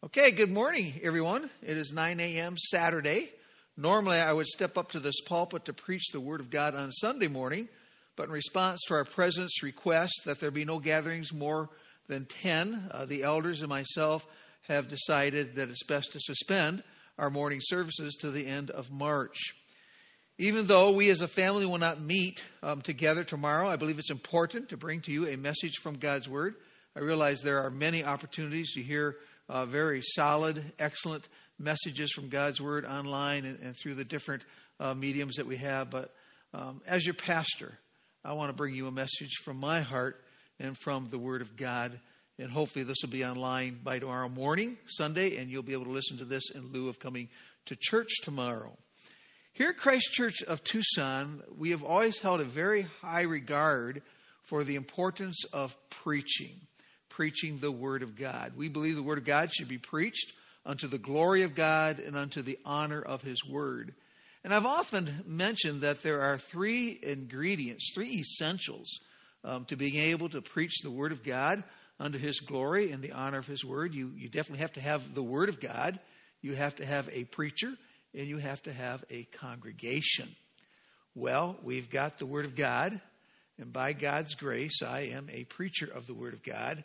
Okay, good morning, everyone. It is 9 a.m. Saturday. Normally, I would step up to this pulpit to preach the Word of God on Sunday morning, but in response to our President's request that there be no gatherings more than 10, the elders and myself have decided that it's best to suspend our morning services to the end of March. Even though we as a family will not meet together tomorrow, I believe it's important to bring to you a message from God's Word. I realize there are many opportunities to hear very solid, excellent messages from God's Word online and through the different mediums that we have. But as your pastor, I want to bring you a message from my heart and from the Word of God. And hopefully this will be online by tomorrow morning, Sunday, and you'll be able to listen to this in lieu of coming to church tomorrow. Here at Christ Church of Tucson, we have always held a very high regard for the importance of preaching the Word of God. We believe the Word of God should be preached unto the glory of God and unto the honor of His Word. And I've often mentioned that there are three ingredients, three essentials to being able to preach the Word of God unto His glory and the honor of His Word. You definitely have to have the Word of God. You have to have a preacher, and you have to have a congregation. Well, we've got the Word of God, and by God's grace, I am a preacher of the Word of God.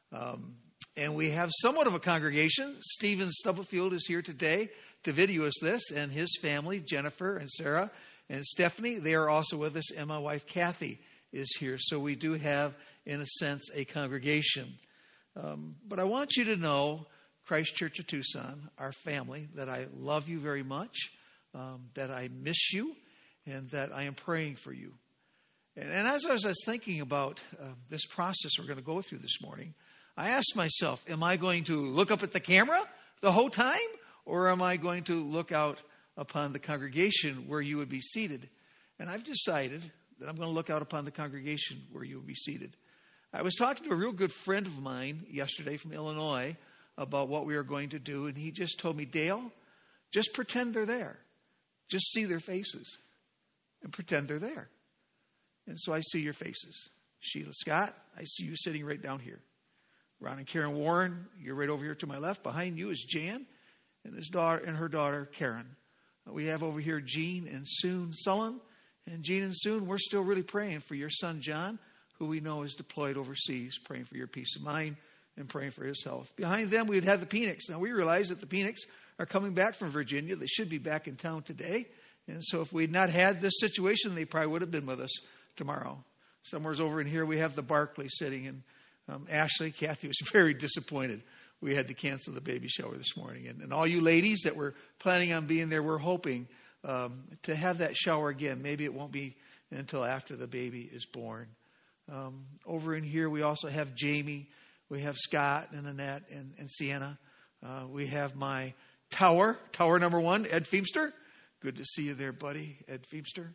And we have somewhat of a congregation. Stephen Stubblefield is here today to video us this, and his family, Jennifer and Sarah and Stephanie. They are also with us, and my wife, Kathy, is here. So we do have, in a sense, a congregation. But I want you to know, Christ Church of Tucson, our family, that I love you very much, that I miss you, and that I am praying for you. And as I was thinking about this process we're going to go through this morning, I asked myself, am I going to look up at the camera the whole time, or am I going to look out upon the congregation where you would be seated? And I've decided that I'm going to look out upon the congregation where you would be seated. I was talking to a real good friend of mine yesterday from Illinois about what we were going to do, and he just told me, Dale, just pretend they're there. Just see their faces and pretend they're there. And so I see your faces. Sheila Scott, I see you sitting right down here. Ron and Karen Warren, you're right over here to my left. Behind you is Jan and his daughter and her daughter, Karen. We have over here Jean and Soon Sullen. And Jean and Soon, we're still really praying for your son, John, who we know is deployed overseas, praying for your peace of mind and praying for his health. Behind them, we would have the Penix. Now, we realize that the Penix are coming back from Virginia. They should be back in town today. And so if we had not had this situation, they probably would have been with us tomorrow. Somewhere's over in here, we have the Barclay sitting, and Ashley, Kathy was very disappointed. We had to cancel the baby shower this morning. And all you ladies that were planning on being there, we're hoping to have that shower again. Maybe it won't be until after the baby is born. Over in here, we also have Jamie. We have Scott and Annette and Sienna. We have my tower number one, Ed Feemster. Good to see you there, buddy, Ed Feemster.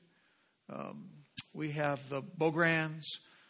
We have the Bograns.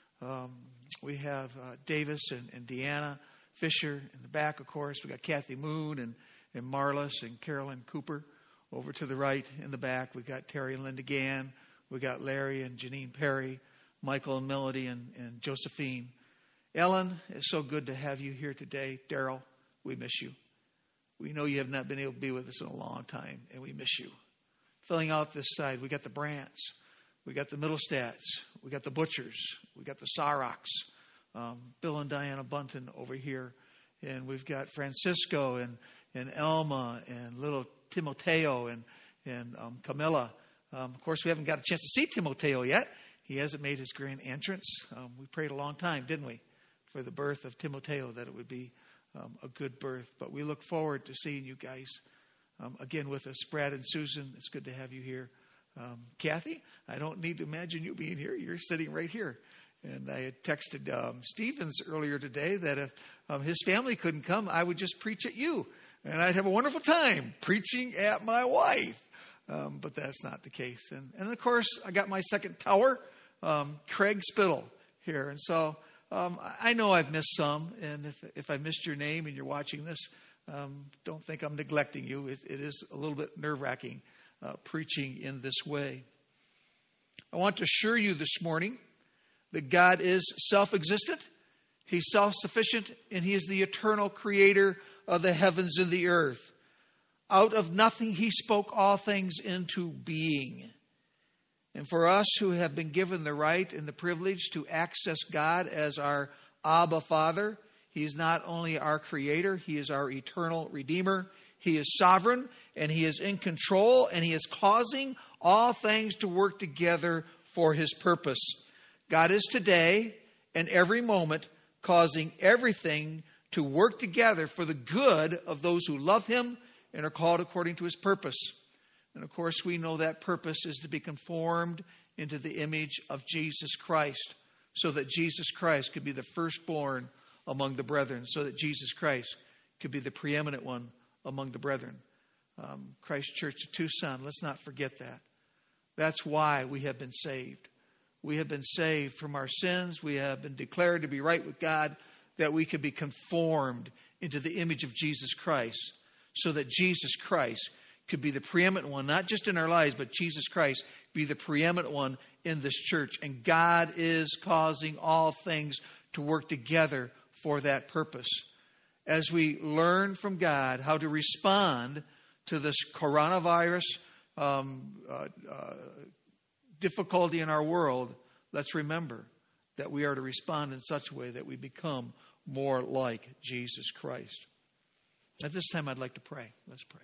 We have Davis and Deanna Fisher in the back, of course. We got Kathy Moon and Marlis and Carolyn Cooper over to the right in the back. We got Terry and Linda Gann. We got Larry and Janine Perry, Michael and Melody and Josephine. Ellen, it's so good to have you here today. Daryl, we miss you. We know you have not been able to be with us in a long time, and we miss you. Filling out this side, we got the Brants. We got the Middlestats. We got the Butchers. We got the Sarocks. Bill and Diana Bunton over here. And we've got Francisco and Elma and little Timoteo and Camilla. Of course, we haven't got a chance to see Timoteo yet. He hasn't made his grand entrance. We prayed a long time, didn't we, for the birth of Timoteo, that it would be a good birth. But we look forward to seeing you guys again with us. Brad and Susan, it's good to have you here. Kathy, I don't need to imagine you being here. You're sitting right here. And I had texted Stevens earlier today that if his family couldn't come, I would just preach at you. And I'd have a wonderful time preaching at my wife. But that's not the case. And of course, I got my second tower, Craig Spittle, here. And so I know I've missed some. And if I missed your name and you're watching this, don't think I'm neglecting you. It is a little bit nerve-wracking preaching in this way. I want to assure you this morning that God is self-existent, He's self-sufficient, and He is the eternal creator of the heavens and the earth. Out of nothing he spoke all things into being. And for us who have been given the right and the privilege to access God as our Abba Father, he is not only our Creator, he is our eternal Redeemer. He is sovereign and he is in control and he is causing all things to work together for his purpose. God is today and every moment causing everything to work together for the good of those who love him and are called according to his purpose. And of course, we know that purpose is to be conformed into the image of Jesus Christ, so that Jesus Christ could be the firstborn among the brethren, so that Jesus Christ could be the preeminent one among the brethren. Christ Church of Tucson, let's not forget that. That's why we have been saved. We have been saved from our sins. We have been declared to be right with God, that we could be conformed into the image of Jesus Christ, so that Jesus Christ could be the preeminent one, not just in our lives, but Jesus Christ be the preeminent one in this church. And God is causing all things to work together for that purpose. As we learn from God how to respond to this coronavirus difficulty in our world, let's remember that we are to respond in such a way that we become more like Jesus Christ. At this time, I'd like to pray. Let's pray.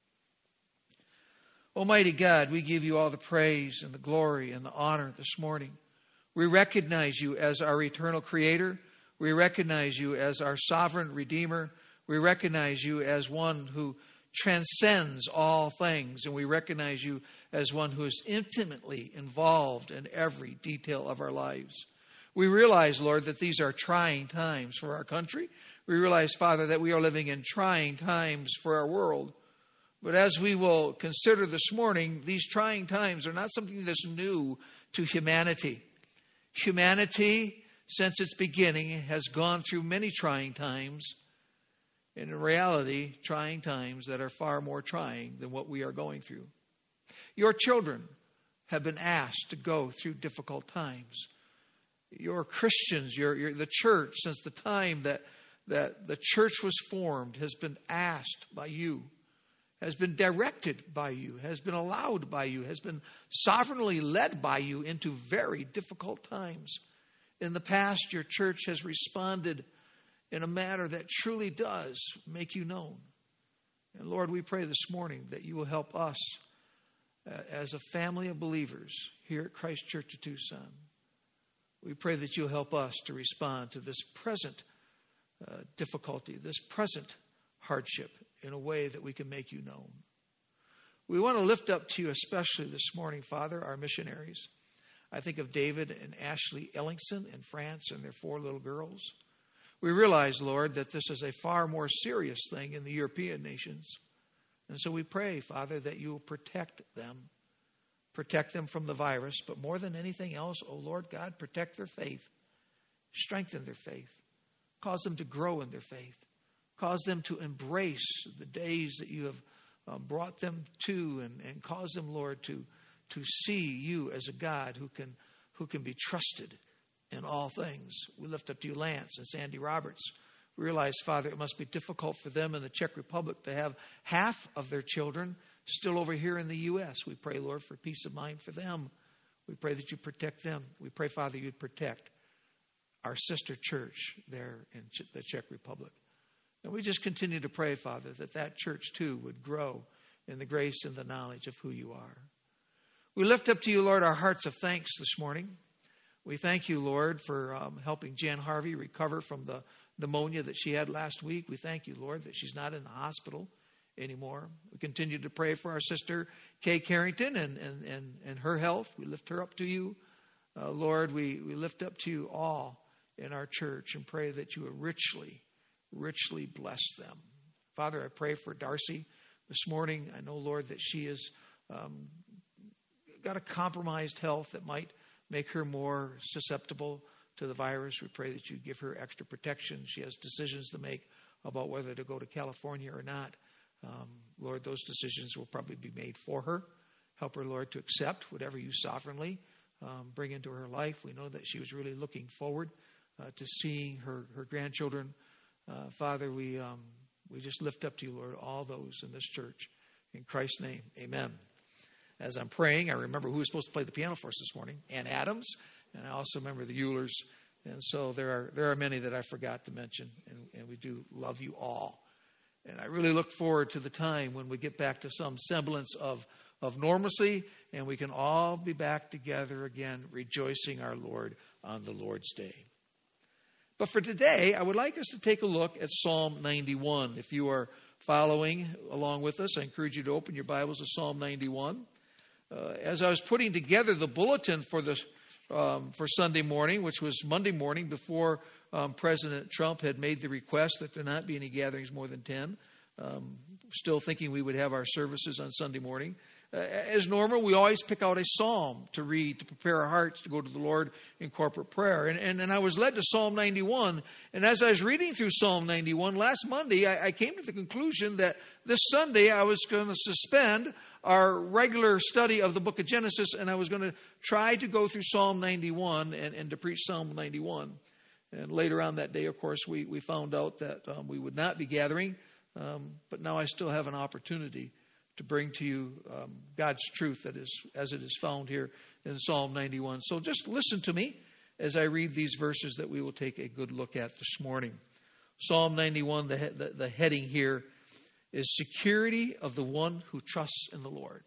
Almighty God, we give you all the praise and the glory and the honor this morning. We recognize you as our eternal Creator. We recognize you as our sovereign Redeemer. We recognize you as one who transcends all things. And we recognize you as one who is intimately involved in every detail of our lives. We realize, Lord, that these are trying times for our country. We realize, Father, that we are living in trying times for our world. But as we will consider this morning, these trying times are not something that's new to humanity. Humanity, since its beginning, has gone through many trying times. And in reality, trying times that are far more trying than what we are going through. Your children have been asked to go through difficult times. Your Christians, the church, since the time that the church was formed, has been asked by you, has been directed by you, has been allowed by you, has been sovereignly led by you into very difficult times. In the past, your church has responded in a manner that truly does make you known. And Lord, we pray this morning that you will help us as a family of believers here at Christ Church of Tucson. We pray that you'll help us to respond to this present difficulty, this present hardship, in a way that we can make you known. We want to lift up to you especially this morning, Father, our missionaries. I think of David and Ashley Ellingson in France and their 4 little girls. We realize, Lord, that this is a far more serious thing in the European nations. And so we pray, Father, that you will protect them from the virus, but more than anything else, oh Lord God, protect their faith, strengthen their faith, cause them to grow in their faith. Cause them to embrace the days that you have brought them to, and cause them, Lord, to see you as a God who can be trusted in all things. We lift up to you Lance and Sandy Roberts. We realize, Father, it must be difficult for them in the Czech Republic to have half of their children still over here in the U.S. We pray, Lord, for peace of mind for them. We pray that you protect them. We pray, Father, you'd protect our sister church there in the Czech Republic. And we just continue to pray, Father, that church too would grow in the grace and the knowledge of who you are. We lift up to you, Lord, our hearts of thanks this morning. We thank you, Lord, for helping Jan Harvey recover from the pneumonia that she had last week. We thank you, Lord, that she's not in the hospital anymore. We continue to pray for our sister, Kay Carrington, and her health. We lift her up to you. Lord, we lift up to you all in our church and pray that you would richly bless them. Father, I pray for Darcy this morning. I know, Lord, that she has got a compromised health that might make her more susceptible to the virus. We pray that you give her extra protection. She has decisions to make about whether to go to California or not. Lord, those decisions will probably be made for her. Help her, Lord, to accept whatever you sovereignly bring into her life. We know that she was really looking forward to seeing her grandchildren. Father, we We just lift up to you, Lord, all those in this church. In Christ's name, amen. As I'm praying, I remember who was supposed to play the piano for us this morning, Ann Adams, and I also remember the Eulers. And so there are many that I forgot to mention, and we do love you all. And I really look forward to the time when we get back to some semblance of normalcy, and we can all be back together again, rejoicing our Lord on the Lord's Day. But for today, I would like us to take a look at Psalm 91. If you are following along with us, I encourage you to open your Bibles to Psalm 91. As I was putting together the bulletin for Sunday morning, which was Monday morning before President Trump had made the request that there not be any gatherings more than 10, still thinking we would have our services on Sunday morning. As normal, we always pick out a psalm to read, to prepare our hearts to go to the Lord in corporate prayer. And I was led to Psalm 91. And as I was reading through Psalm 91 last Monday, I came to the conclusion that this Sunday I was going to suspend our regular study of the book of Genesis, and I was going to try to go through Psalm 91 and to preach Psalm 91. And later on that day, of course, we found out that we would not be gathering. But now I still have an opportunity to bring to you God's truth that is as it is found here in Psalm 91. So just listen to me as I read these verses that we will take a good look at this morning. Psalm 91, the heading here is Security of the One Who Trusts in the Lord.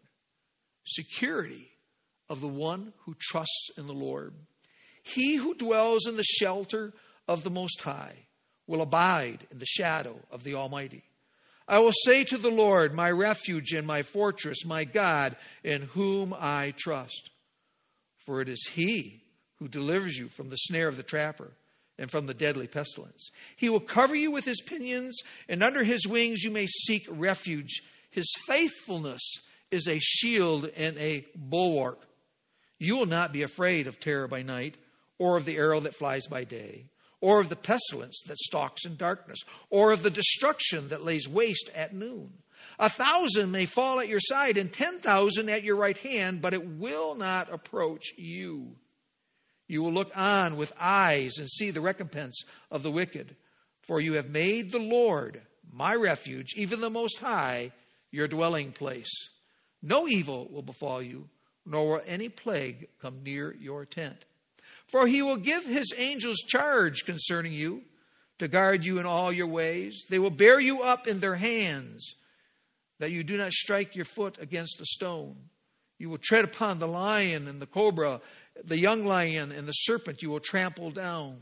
Security of the one who trusts in the Lord. He who dwells in the shelter of the Most High will abide in the shadow of the Almighty. I will say to the Lord, my refuge and my fortress, my God, in whom I trust. For it is He who delivers you from the snare of the trapper and from the deadly pestilence. He will cover you with His pinions, and under His wings you may seek refuge. His faithfulness is a shield and a bulwark. You will not be afraid of terror by night, or of the arrow that flies by day, or of the pestilence that stalks in darkness, or of the destruction that lays waste at noon. 1,000 may fall at your side, and 10,000 at your right hand, but it will not approach you. You will look on with eyes and see the recompense of the wicked. For you have made the Lord, my refuge, even the Most High, your dwelling place. No evil will befall you, nor will any plague come near your tent. For He will give His angels charge concerning you, to guard you in all your ways. They will bear you up in their hands, that you do not strike your foot against a stone. You will tread upon the lion and the cobra, the young lion and the serpent you will trample down.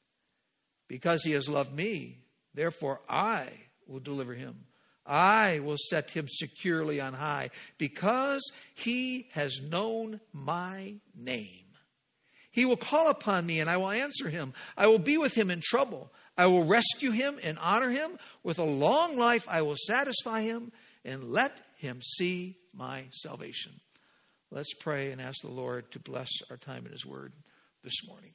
Because He has loved me, therefore I will deliver Him. I will set Him securely on high, because He has known my name. He will call upon me, and I will answer him. I will be with him in trouble. I will rescue him and honor him. With a long life I will satisfy him and let him see my salvation. Let's pray and ask the Lord to bless our time in His Word this morning.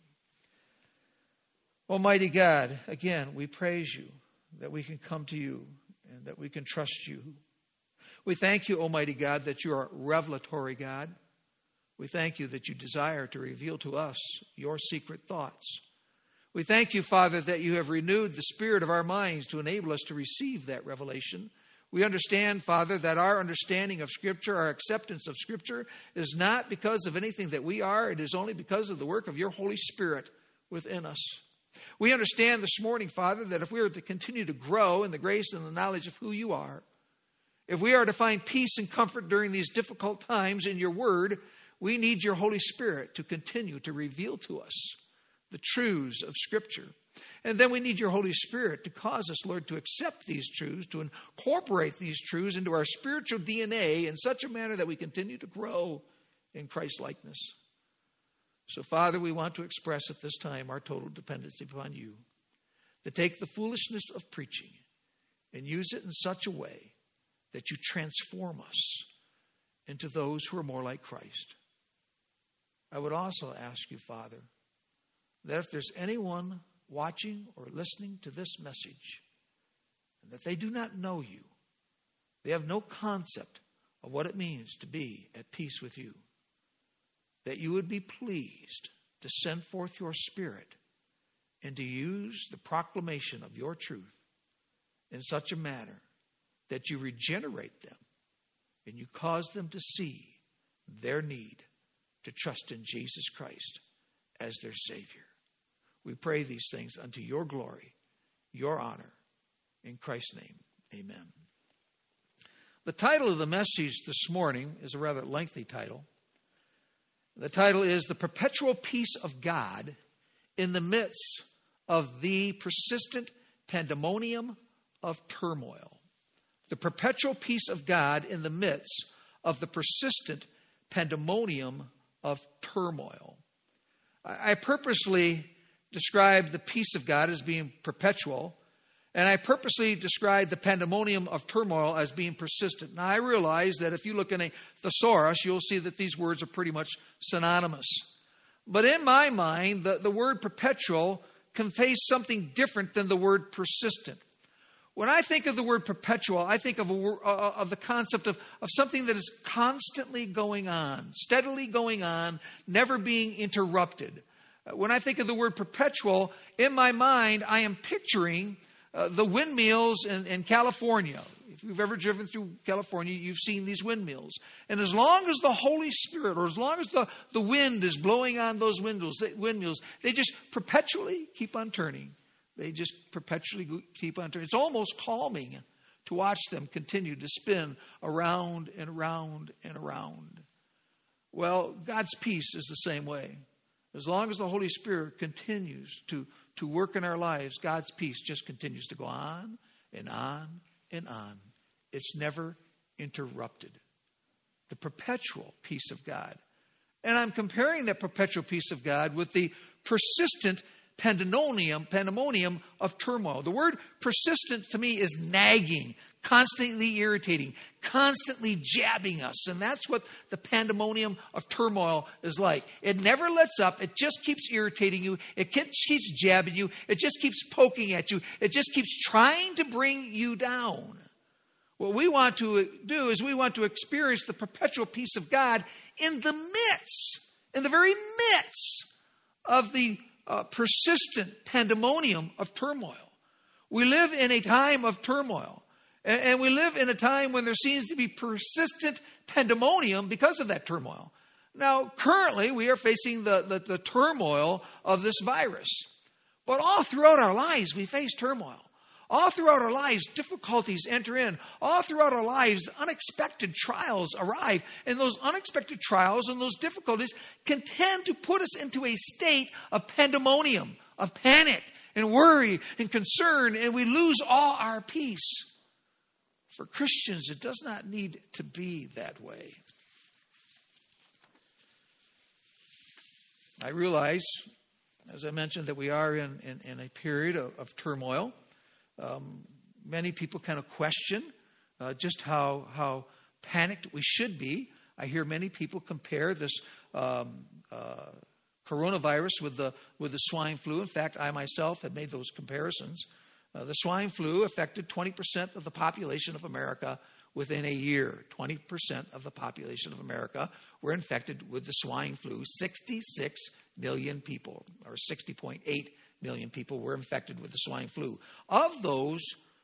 Almighty God, again, we praise You that we can come to You and that we can trust You. We thank You, Almighty God, that You are a revelatory God. We thank You that You desire to reveal to us Your secret thoughts. We thank You, Father, that You have renewed the spirit of our minds to enable us to receive that revelation. We understand, Father, that our understanding of Scripture, our acceptance of Scripture, is not because of anything that we are. It is only because of the work of Your Holy Spirit within us. We understand this morning, Father, that if we are to continue to grow in the grace and the knowledge of who You are, if we are to find peace and comfort during these difficult times in Your Word, we need Your Holy Spirit to continue to reveal to us the truths of Scripture. And then we need Your Holy Spirit to cause us, Lord, to accept these truths, to incorporate these truths into our spiritual DNA in such a manner that we continue to grow in Christ-likeness. So, Father, we want to express at this time our total dependency upon You, to take the foolishness of preaching and use it in such a way that You transform us into those who are more like Christ. I would also ask You, Father, that if there's anyone watching or listening to this message, and that they do not know You, they have no concept of what it means to be at peace with You, that You would be pleased to send forth Your Spirit and to use the proclamation of Your truth in such a manner that you regenerate them and you cause them to see their need to trust in Jesus Christ as their Savior. We pray these things unto your glory, your honor. In Christ's name, amen. The title of the message this morning is a rather lengthy title. The title is The Perpetual Peace of God in the Midst of the Persistent Pandemonium of Turmoil. The perpetual peace of God in the midst of the persistent pandemonium of turmoil. I purposely describe the peace of God as being perpetual, and I purposely describe the pandemonium of turmoil as being persistent. Now, I realize that if you look in a thesaurus, you'll see that these words are pretty much synonymous. But in my mind, the word perpetual conveys something different than the word persistent. When I think of the word perpetual, I think of the concept of something that is constantly going on, steadily going on, never being interrupted. When I think of the word perpetual, in my mind, I am picturing the windmills in California. If you've ever driven through California, you've seen these windmills. And as long as the Holy Spirit, or as long as the wind is blowing on those windmills, they just perpetually keep on turning. They just perpetually keep on turning. It's almost calming to watch them continue to spin around and around and around. Well, God's peace is the same way. As long as the Holy Spirit continues to work in our lives, God's peace just continues to go on and on and on. It's never interrupted. The perpetual peace of God. And I'm comparing that perpetual peace of God with the persistent pandemonium of turmoil. The word persistent to me is nagging, constantly irritating, constantly jabbing us. And that's what the pandemonium of turmoil is like. It never lets up. It just keeps irritating you. It keeps jabbing you. It just keeps poking at you. It just keeps trying to bring you down. What we want to do is we want to experience the perpetual peace of God in the very midst of the persistent pandemonium of turmoil. We live in a time of turmoil. And we live in a time when there seems to be persistent pandemonium because of that turmoil. Now, currently, we are facing the turmoil of this virus. But all throughout our lives, we face turmoil. All throughout our lives, difficulties enter in. All throughout our lives, unexpected trials arrive. And those unexpected trials and those difficulties can tend to put us into a state of pandemonium, of panic and worry and concern, and we lose all our peace. For Christians, it does not need to be that way. I realize, as I mentioned, that we are in a period of turmoil. Many people kind of question just how panicked we should be. I hear many people compare this coronavirus with the swine flu. In fact, I myself have made those comparisons. The swine flu affected 20% of the population of America within a year. 20% of the population of America were infected with the swine flu. 66 million people, or 60.8 million people were infected with the swine flu. Of those,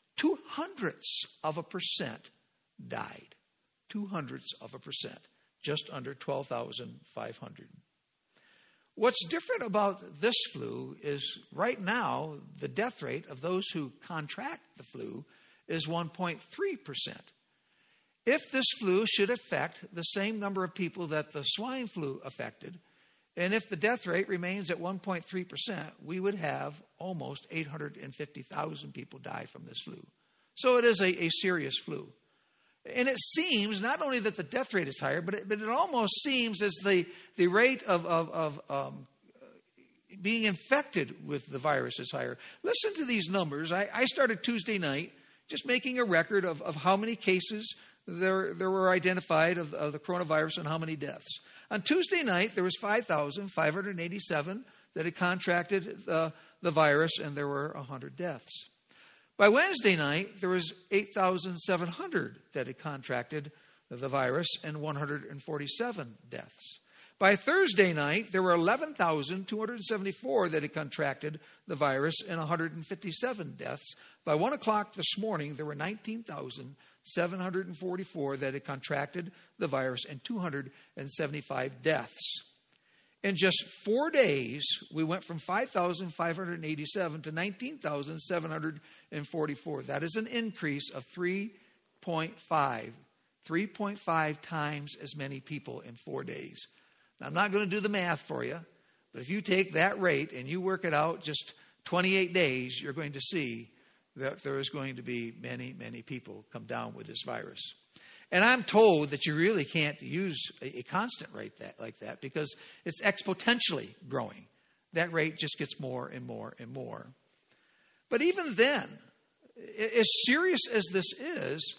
0.02% died. 0.02%, just under 12,500. What's different about this flu is right now, the death rate of those who contract the flu is 1.3%. If this flu should affect the same number of people that the swine flu affected, and if the death rate remains at 1.3%, we would have almost 850,000 people die from this flu. So it is a serious flu. And it seems not only that the death rate is higher, but it almost seems as the rate of being infected with the virus is higher. Listen to these numbers. I started Tuesday night just making a record of how many cases there were identified of the coronavirus and how many deaths. On Tuesday night, there was 5,587 that had contracted the virus, and there were 100 deaths. By Wednesday night, there was 8,700 that had contracted the virus and 147 deaths. By Thursday night, there were 11,274 that had contracted the virus and 157 deaths. By 1 o'clock this morning, there were 19,744 that had contracted the virus and 275 deaths. In just 4 days, we went from 5,587 to 19,744. That is an increase of 3.5 times as many people in 4 days. Now, I'm not going to do the math for you, but if you take that rate and you work it out just 28 days, you're going to see that there is going to be many, many people come down with this virus. And I'm told that you really can't use a constant rate like that because it's exponentially growing. That rate just gets more and more and more. But even then, as serious as this is,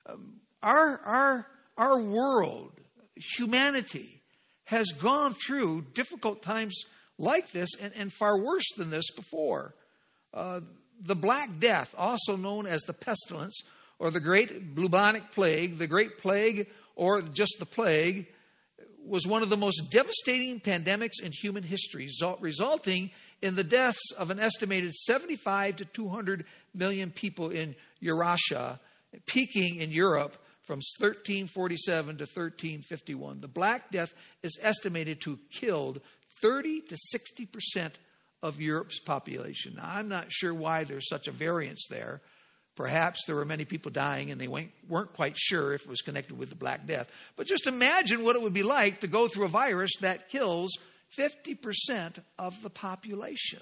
our world, humanity, has gone through difficult times like this and far worse than this before. The Black Death, also known as the pestilence, or the Great Bubonic Plague, the Great Plague, or just the plague, was one of the most devastating pandemics in human history, resulting in the deaths of an estimated 75 to 200 million people in Eurasia, peaking in Europe from 1347 to 1351. The Black Death is estimated to have killed 30 to 60% of Europe's population. Now, I'm not sure why there's such a variance there. Perhaps there were many people dying and they weren't quite sure if it was connected with the Black Death. But just imagine what it would be like to go through a virus that kills 50% of the population.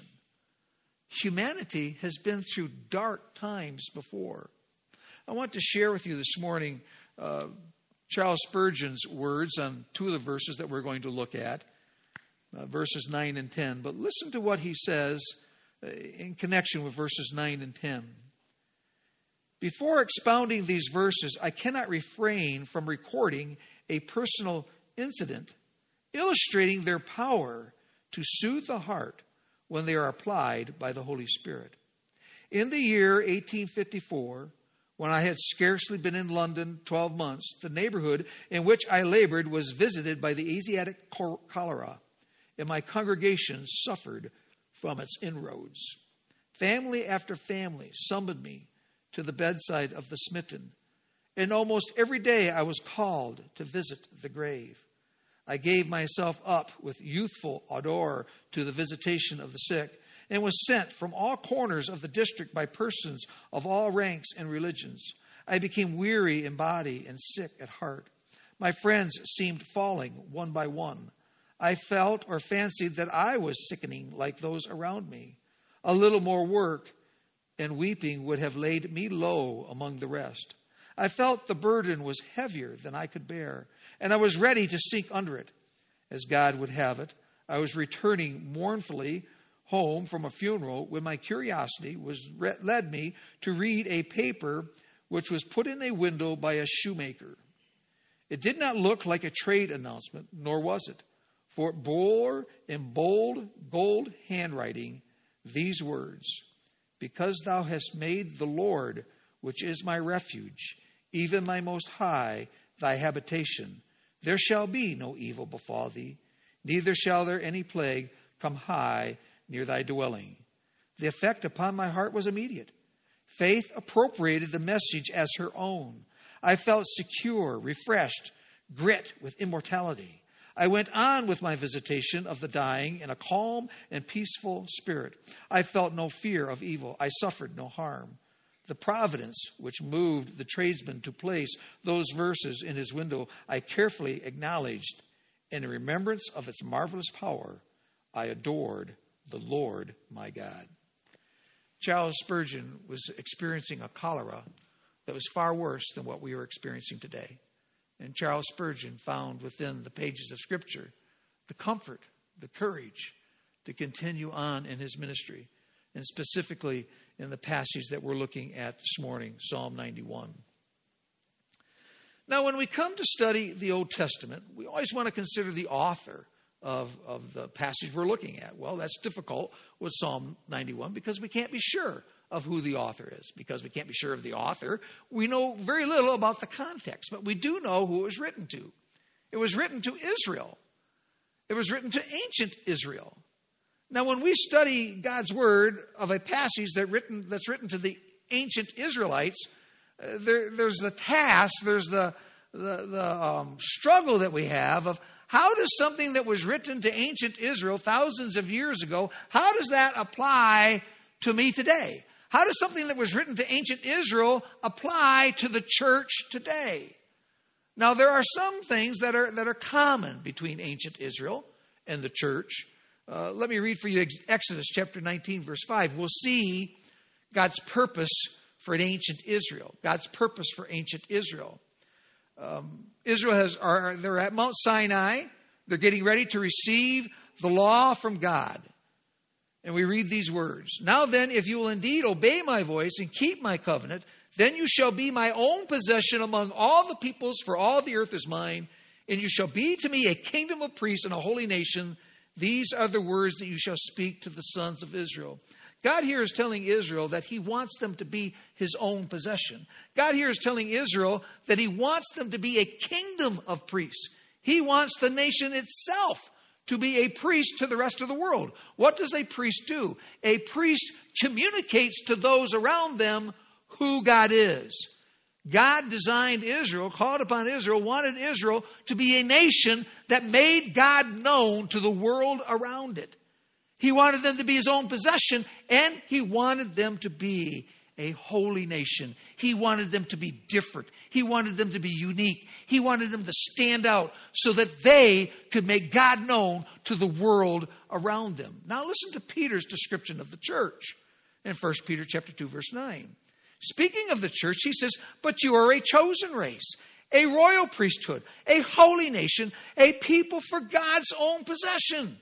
Humanity has been through dark times before. I want to share with you this morning Charles Spurgeon's words on two of the verses that we're going to look at, verses 9 and 10. But listen to what he says in connection with verses 9 and 10. Before expounding these verses, I cannot refrain from recording a personal incident illustrating their power to soothe the heart when they are applied by the Holy Spirit. In the year 1854, when I had scarcely been in London 12 months, the neighborhood in which I labored was visited by the Asiatic cholera, and my congregation suffered from its inroads. Family after family summoned me to the bedside of the smitten, and almost every day I was called to visit the grave. I gave myself up with youthful ardor to the visitation of the sick, and was sent from all corners of the district by persons of all ranks and religions. I became weary in body and sick at heart. My friends seemed falling one by one. I felt or fancied that I was sickening like those around me. A little more work and weeping would have laid me low among the rest. I felt the burden was heavier than I could bear, and I was ready to sink under it. As God would have it, I was returning mournfully home from a funeral when my curiosity led me to read a paper which was put in a window by a shoemaker. It did not look like a trade announcement, nor was it, for it bore in bold gold handwriting these words: "Because thou hast made the Lord, which is my refuge, even my Most High, thy habitation, there shall be no evil befall thee, neither shall there any plague come high near thy dwelling." The effect upon my heart was immediate. Faith appropriated the message as her own. I felt secure, refreshed, grit with immortality. I went on with my visitation of the dying in a calm and peaceful spirit. I felt no fear of evil. I suffered no harm. The providence which moved the tradesman to place those verses in his window, I carefully acknowledged. In remembrance of its marvelous power, I adored the Lord my God. Charles Spurgeon was experiencing a cholera that was far worse than what we are experiencing today. And Charles Spurgeon found within the pages of Scripture the comfort, the courage to continue on in his ministry, and specifically in the passage that we're looking at this morning, Psalm 91. Now, when we come to study the Old Testament, we always want to consider the author of the passage we're looking at. Well, that's difficult with Psalm 91 because we can't be sure of who the author is. Because we can't be sure of the author, we know very little about the context, but we do know who it was written to. It was written to Israel. It was written to ancient Israel. Now, when we study God's word of a passage that's written to the ancient Israelites, there's the task, there's the struggle that we have of how does something that was written to ancient Israel thousands of years ago, how does that apply to me today? How does something that was written to ancient Israel apply to the church today? Now, there are some things that are common between ancient Israel and the church. Let me read for you Exodus chapter 19, verse 5. We'll see God's purpose for an ancient Israel. God's purpose for ancient Israel. Israel they're at Mount Sinai. They're getting ready to receive the law from God. And we read these words. Now then, if you will indeed obey my voice and keep my covenant, then you shall be my own possession among all the peoples, for all the earth is mine. And you shall be to me a kingdom of priests and a holy nation. These are the words that you shall speak to the sons of Israel. God here is telling Israel that he wants them to be his own possession. God here is telling Israel that he wants them to be a kingdom of priests. He wants the nation itself to be a priest to the rest of the world. What does a priest do? A priest communicates to those around them who God is. God designed Israel, called upon Israel, wanted Israel to be a nation that made God known to the world around it. He wanted them to be his own possession, and he wanted them to be a holy nation. He wanted them to be different. He wanted them to be unique. He wanted them to stand out so that they could make God known to the world around them. Now listen to Peter's description of the church in 1 Peter chapter 2, verse 9. Speaking of the church, he says, but you are a chosen race, a royal priesthood, a holy nation, a people for God's own possession.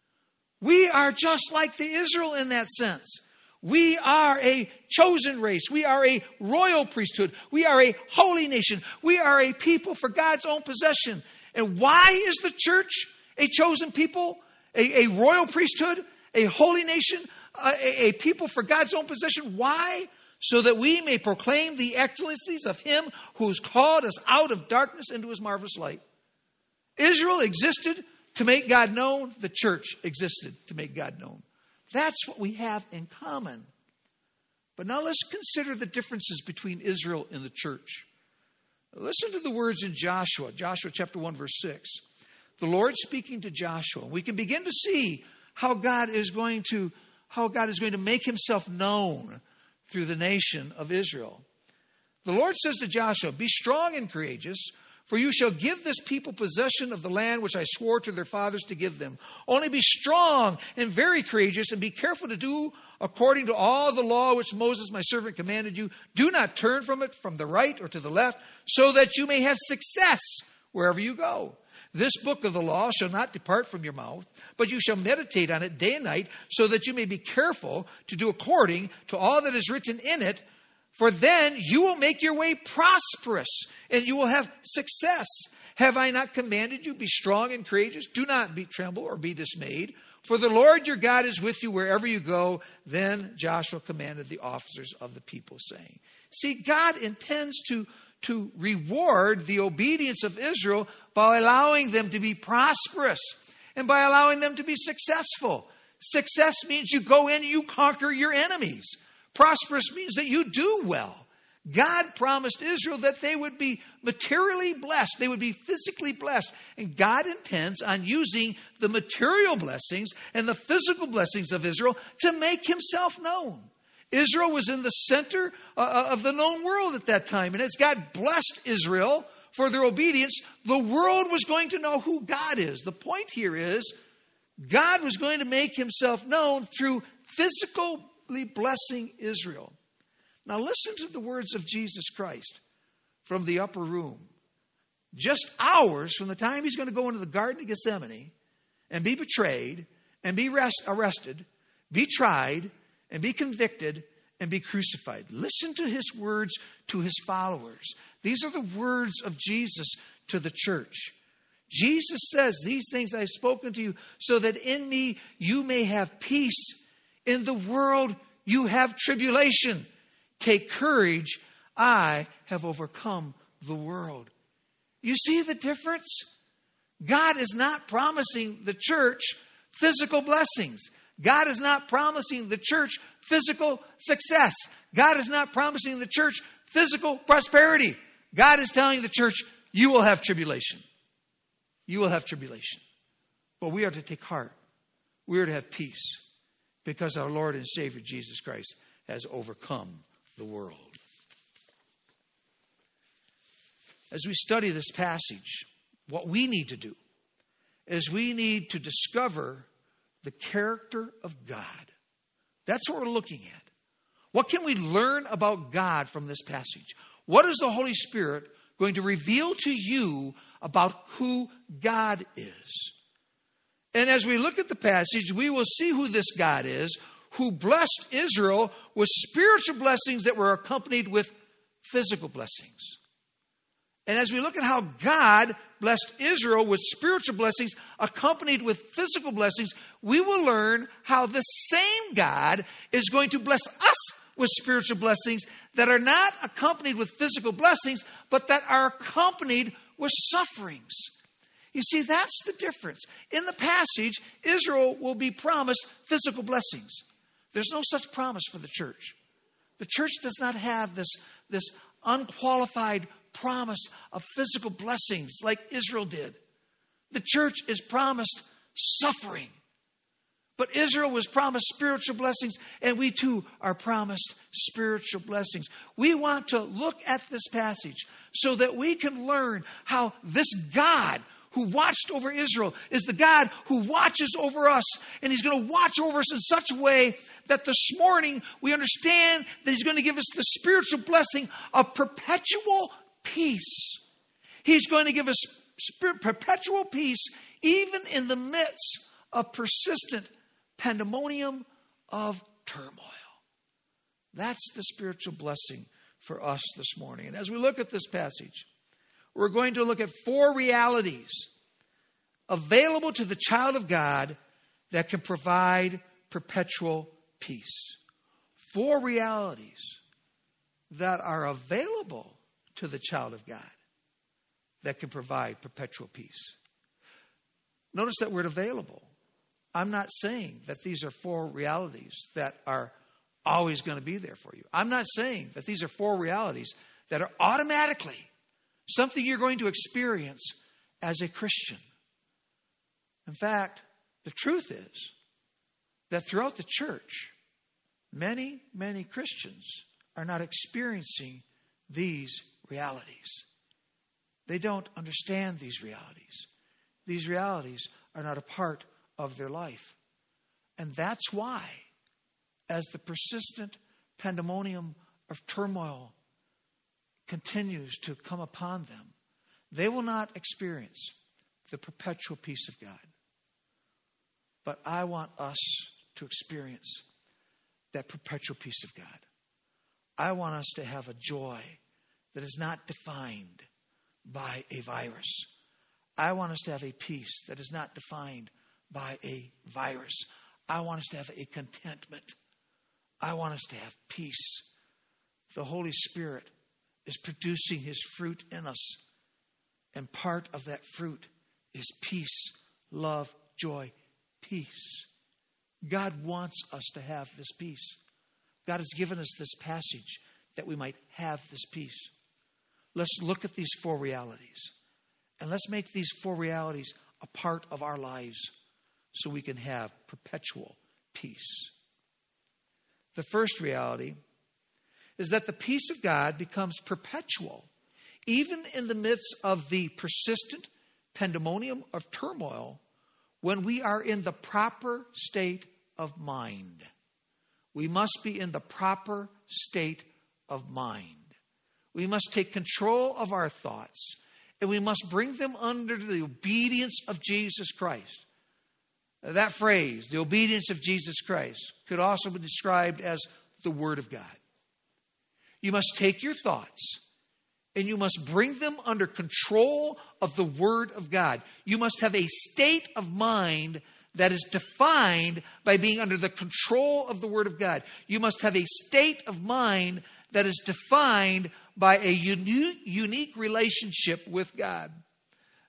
We are just like the Israel in that sense. We are a chosen race. We are a royal priesthood. We are a holy nation. We are a people for God's own possession. And why is the church a chosen people, a royal priesthood, a holy nation, a people for God's own possession? Why? So that we may proclaim the excellencies of him who has called us out of darkness into his marvelous light. Israel existed to make God known. The church existed to make God known. That's what we have in common. But now let's consider the differences between Israel and the church. Listen to the words in Joshua chapter 1, verse 6. The Lord speaking to Joshua. We can begin to see how God is going to make himself known through the nation of Israel. The Lord says to Joshua, be strong and courageous, for you shall give this people possession of the land which I swore to their fathers to give them. Only be strong and very courageous, and be careful to do according to all the law which Moses my servant commanded you. Do not turn from it from the right or to the left, so that you may have success wherever you go. This book of the law shall not depart from your mouth, but you shall meditate on it day and night, so that you may be careful to do according to all that is written in it. For then you will make your way prosperous, and you will have success. Have I not commanded you? Be strong and courageous. Do not tremble or be dismayed. For the Lord your God is with you wherever you go. Then Joshua commanded the officers of the people, saying, see, God intends to reward the obedience of Israel by allowing them to be prosperous and by allowing them to be successful. Success means you go in and you conquer your enemies. Prosperous means that you do well. God promised Israel that they would be materially blessed. They would be physically blessed. And God intends on using the material blessings and the physical blessings of Israel to make himself known. Israel was in the center of the known world at that time. And as God blessed Israel for their obedience, the world was going to know who God is. The point here is God was going to make himself known through physically blessing Israel. Now listen to the words of Jesus Christ from the upper room. Just hours from the time he's going to go into the Garden of Gethsemane and be betrayed and be arrested, be tried and be convicted and be crucified. Listen to his words to his followers. These are the words of Jesus to the church. Jesus says, these things I've spoken to you so that in me you may have peace. In the world you have tribulation. Take courage. I have overcome the world. You see the difference? God is not promising the church physical blessings. God is not promising the church physical success. God is not promising the church physical prosperity. God is telling the church, you will have tribulation. You will have tribulation. But we are to take heart. We are to have peace because our Lord and Savior Jesus Christ has overcome the world. As we study this passage, what we need to do is we need to discover the character of God. That's what we're looking at. What can we learn about God from this passage? What is the Holy Spirit going to reveal to you about who God is? And as we look at the passage, we will see who this God is, who blessed Israel with spiritual blessings that were accompanied with physical blessings. And as we look at how God blessed Israel with spiritual blessings accompanied with physical blessings, we will learn how this same God is going to bless us with spiritual blessings that are not accompanied with physical blessings, but that are accompanied with sufferings. You see, that's the difference. In the passage, Israel will be promised physical blessings. There's no such promise for the church. The church does not have this unqualified promise of physical blessings like Israel did. The church is promised suffering. But Israel was promised spiritual blessings, and we too are promised spiritual blessings. We want to look at this passage so that we can learn how this God who watched over Israel is the God who watches over us. And He's going to watch over us in such a way that this morning we understand that He's going to give us the spiritual blessing of perpetual peace. He's going to give us perpetual peace even in the midst of persistent pandemonium of turmoil. That's the spiritual blessing for us this morning. And as we look at this passage, we're going to look at 4 realities available to the child of God that can provide perpetual peace. 4 realities that are available to the child of God that can provide perpetual peace. Notice that word available. I'm not saying that these are 4 realities that are always going to be there for you. I'm not saying that these are 4 realities that are automatically something you're going to experience as a Christian. In fact, the truth is that throughout the church, many, many Christians are not experiencing these realities. They don't understand these realities. These realities are not a part of their life. And that's why, as the persistent pandemonium of turmoil continues to come upon them, they will not experience the perpetual peace of God. But I want us to experience that perpetual peace of God. I want us to have a joy that is not defined by a virus. I want us to have a peace that is not defined by a virus. I want us to have a contentment. I want us to have peace. The Holy Spirit is producing His fruit in us. And part of that fruit is peace, love, joy, peace. God wants us to have this peace. God has given us this passage that we might have this peace. Let's look at these 4 realities. And let's make these 4 realities a part of our lives so we can have perpetual peace. The first reality is that the peace of God becomes perpetual even in the midst of the persistent pandemonium of turmoil when we are in the proper state of mind. We must be in the proper state of mind. We must take control of our thoughts, and we must bring them under the obedience of Jesus Christ. That phrase, the obedience of Jesus Christ, could also be described as the Word of God. You must take your thoughts and you must bring them under control of the Word of God. You must have a state of mind that is defined by being under the control of the Word of God. You must have a state of mind that is defined by a unique relationship with God.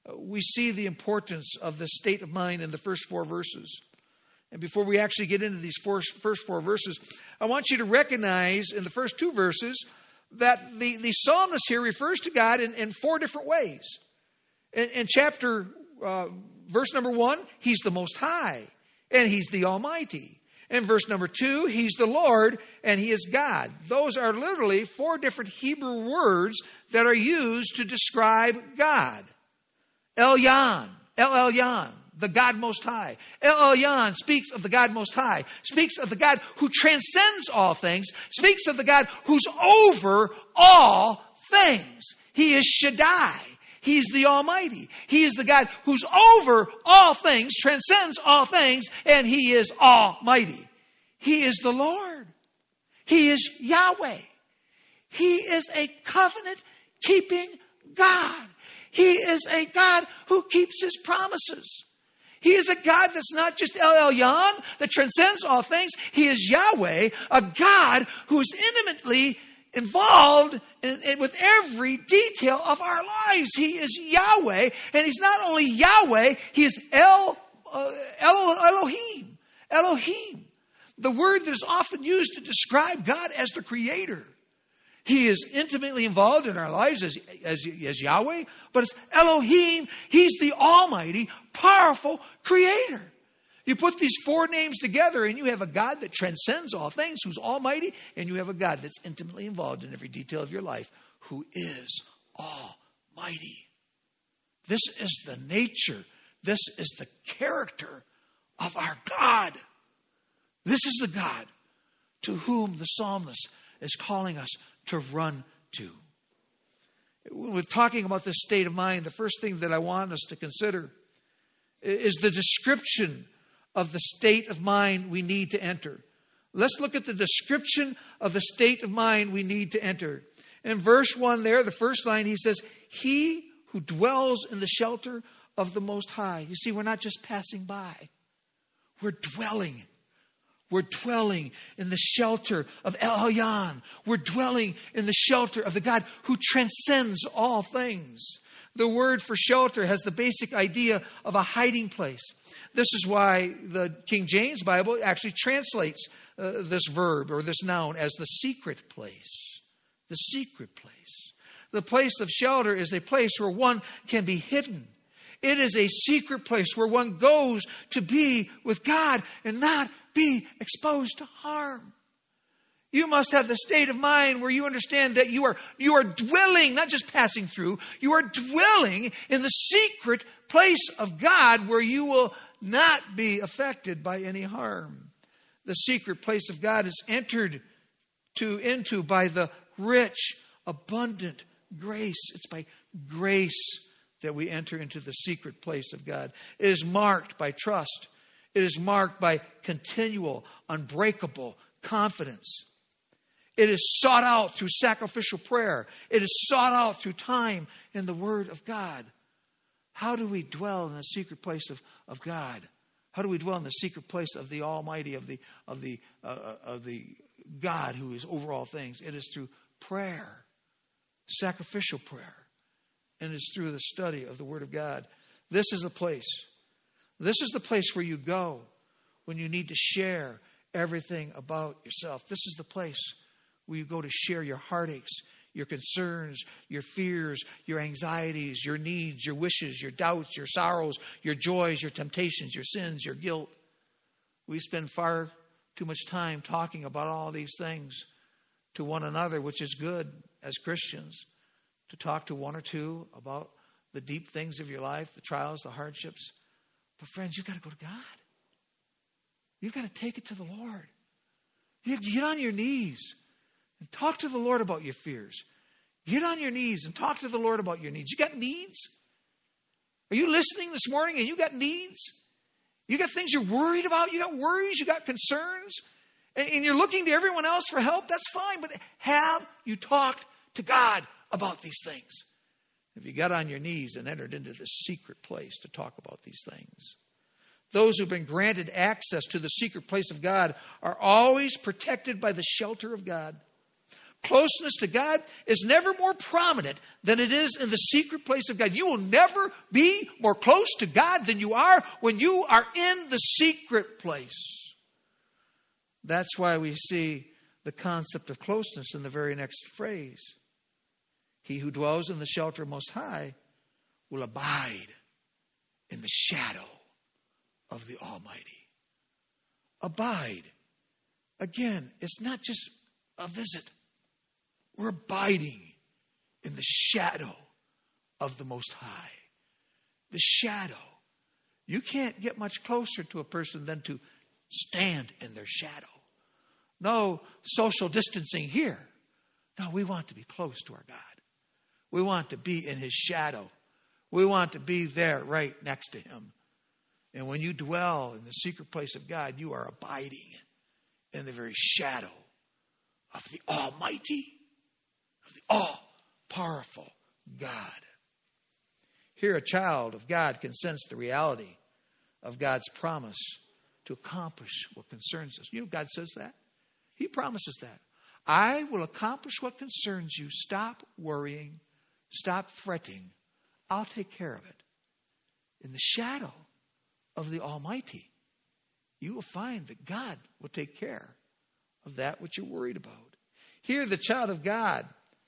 we see the importance of the state of mind in the first 4 verses. And before we actually get into these first 4 verses, I want you to recognize in the first 2 verses that the psalmist here refers to God in 4 different ways. In verse number 1, He's the Most High, and He's the Almighty. In verse number 2, He's the Lord, and He is God. Those are literally 4 different Hebrew words that are used to describe God. El-Yon, El-Elyon, the God Most High. El-Elyon speaks of the God Most High, speaks of the God who transcends all things, speaks of the God who's over all things. He is Shaddai. He's the Almighty. He is the God who's over all things, transcends all things, and He is Almighty. He is the Lord. He is Yahweh. He is a covenant-keeping God. He is a God who keeps His promises. He is a God that's not just El-Elyon, that transcends all things. He is Yahweh, a God who is intimately involved with every detail of our lives. He is Yahweh, and He's not only Yahweh, He is Elohim. Elohim, the word that is often used to describe God as the Creator. He is intimately involved in our lives as Yahweh, but it's Elohim. He's the almighty, powerful Creator. You put these 4 names together and you have a God that transcends all things, who's almighty, and you have a God that's intimately involved in every detail of your life, who is almighty. This is the nature, this is the character of our God. This is the God to whom the psalmist is calling us to run to. When we're talking about this state of mind, the first thing that I want us to consider is the description of the state of mind we need to enter. Let's look at the description of the state of mind we need to enter. In verse 1 there, the first line, he says, He who dwells in the shelter of the Most High. You see, we're not just passing by. We're dwelling. We're dwelling in the shelter of El-Elyon. We're dwelling in the shelter of the God who transcends all things. The word for shelter has the basic idea of a hiding place. This is why the King James Bible actually translates this verb or this noun as the secret place. The secret place. The place of shelter is a place where one can be hidden. It is a secret place where one goes to be with God and not be exposed to harm. You must have the state of mind where you understand that you are dwelling, not just passing through, you are dwelling in the secret place of God where you will not be affected by any harm. The secret place of God is entered into by the rich, abundant grace. It's by grace that we enter into the secret place of God. It is marked by trust. It is marked by continual, unbreakable confidence. It is sought out through sacrificial prayer. It is sought out through time in the Word of God. How do we dwell in the secret place of God? How do we dwell in the secret place of the Almighty, of the God who is over all things? It is through prayer, sacrificial prayer, and it's through the study of the Word of God. This is the place. This is the place where you go when you need to share everything about yourself. This is the place where you go to share your heartaches, your concerns, your fears, your anxieties, your needs, your wishes, your doubts, your sorrows, your joys, your temptations, your sins, your guilt. We spend far too much time talking about all these things to one another, which is good as Christians, to talk to one or two about the deep things of your life, the trials, the hardships. But friends, you've got to go to God. You've got to take it to the Lord. You have to get on your knees and talk to the Lord about your fears. Get on your knees and talk to the Lord about your needs. You got needs? Are you listening this morning and you got needs? You got things you're worried about? You got worries? You got concerns? And you're looking to everyone else for help? That's fine. But have you talked to God about these things? Have you got on your knees and entered into this secret place to talk about these things? Those who've been granted access to the secret place of God are always protected by the shelter of God. Closeness to God is never more prominent than it is in the secret place of God. You will never be more close to God than you are when you are in the secret place. That's why we see the concept of closeness in the very next phrase. He who dwells in the shelter Most High will abide in the shadow of the Almighty. Abide. Again, it's not just a visit. We're abiding in the shadow of the Most High. The shadow. You can't get much closer to a person than to stand in their shadow. No social distancing here. No, we want to be close to our God. We want to be in His shadow. We want to be there right next to Him. And when you dwell in the secret place of God, you are abiding in the very shadow of the Almighty, of the all-powerful God. Here, a child of God can sense the reality of God's promise to accomplish what concerns us. You know, God says that. He promises that. I will accomplish what concerns you. Stop worrying. Stop fretting. I'll take care of it. In the shadow of the Almighty, you will find that God will take care of that which you're worried about. Here, the child of God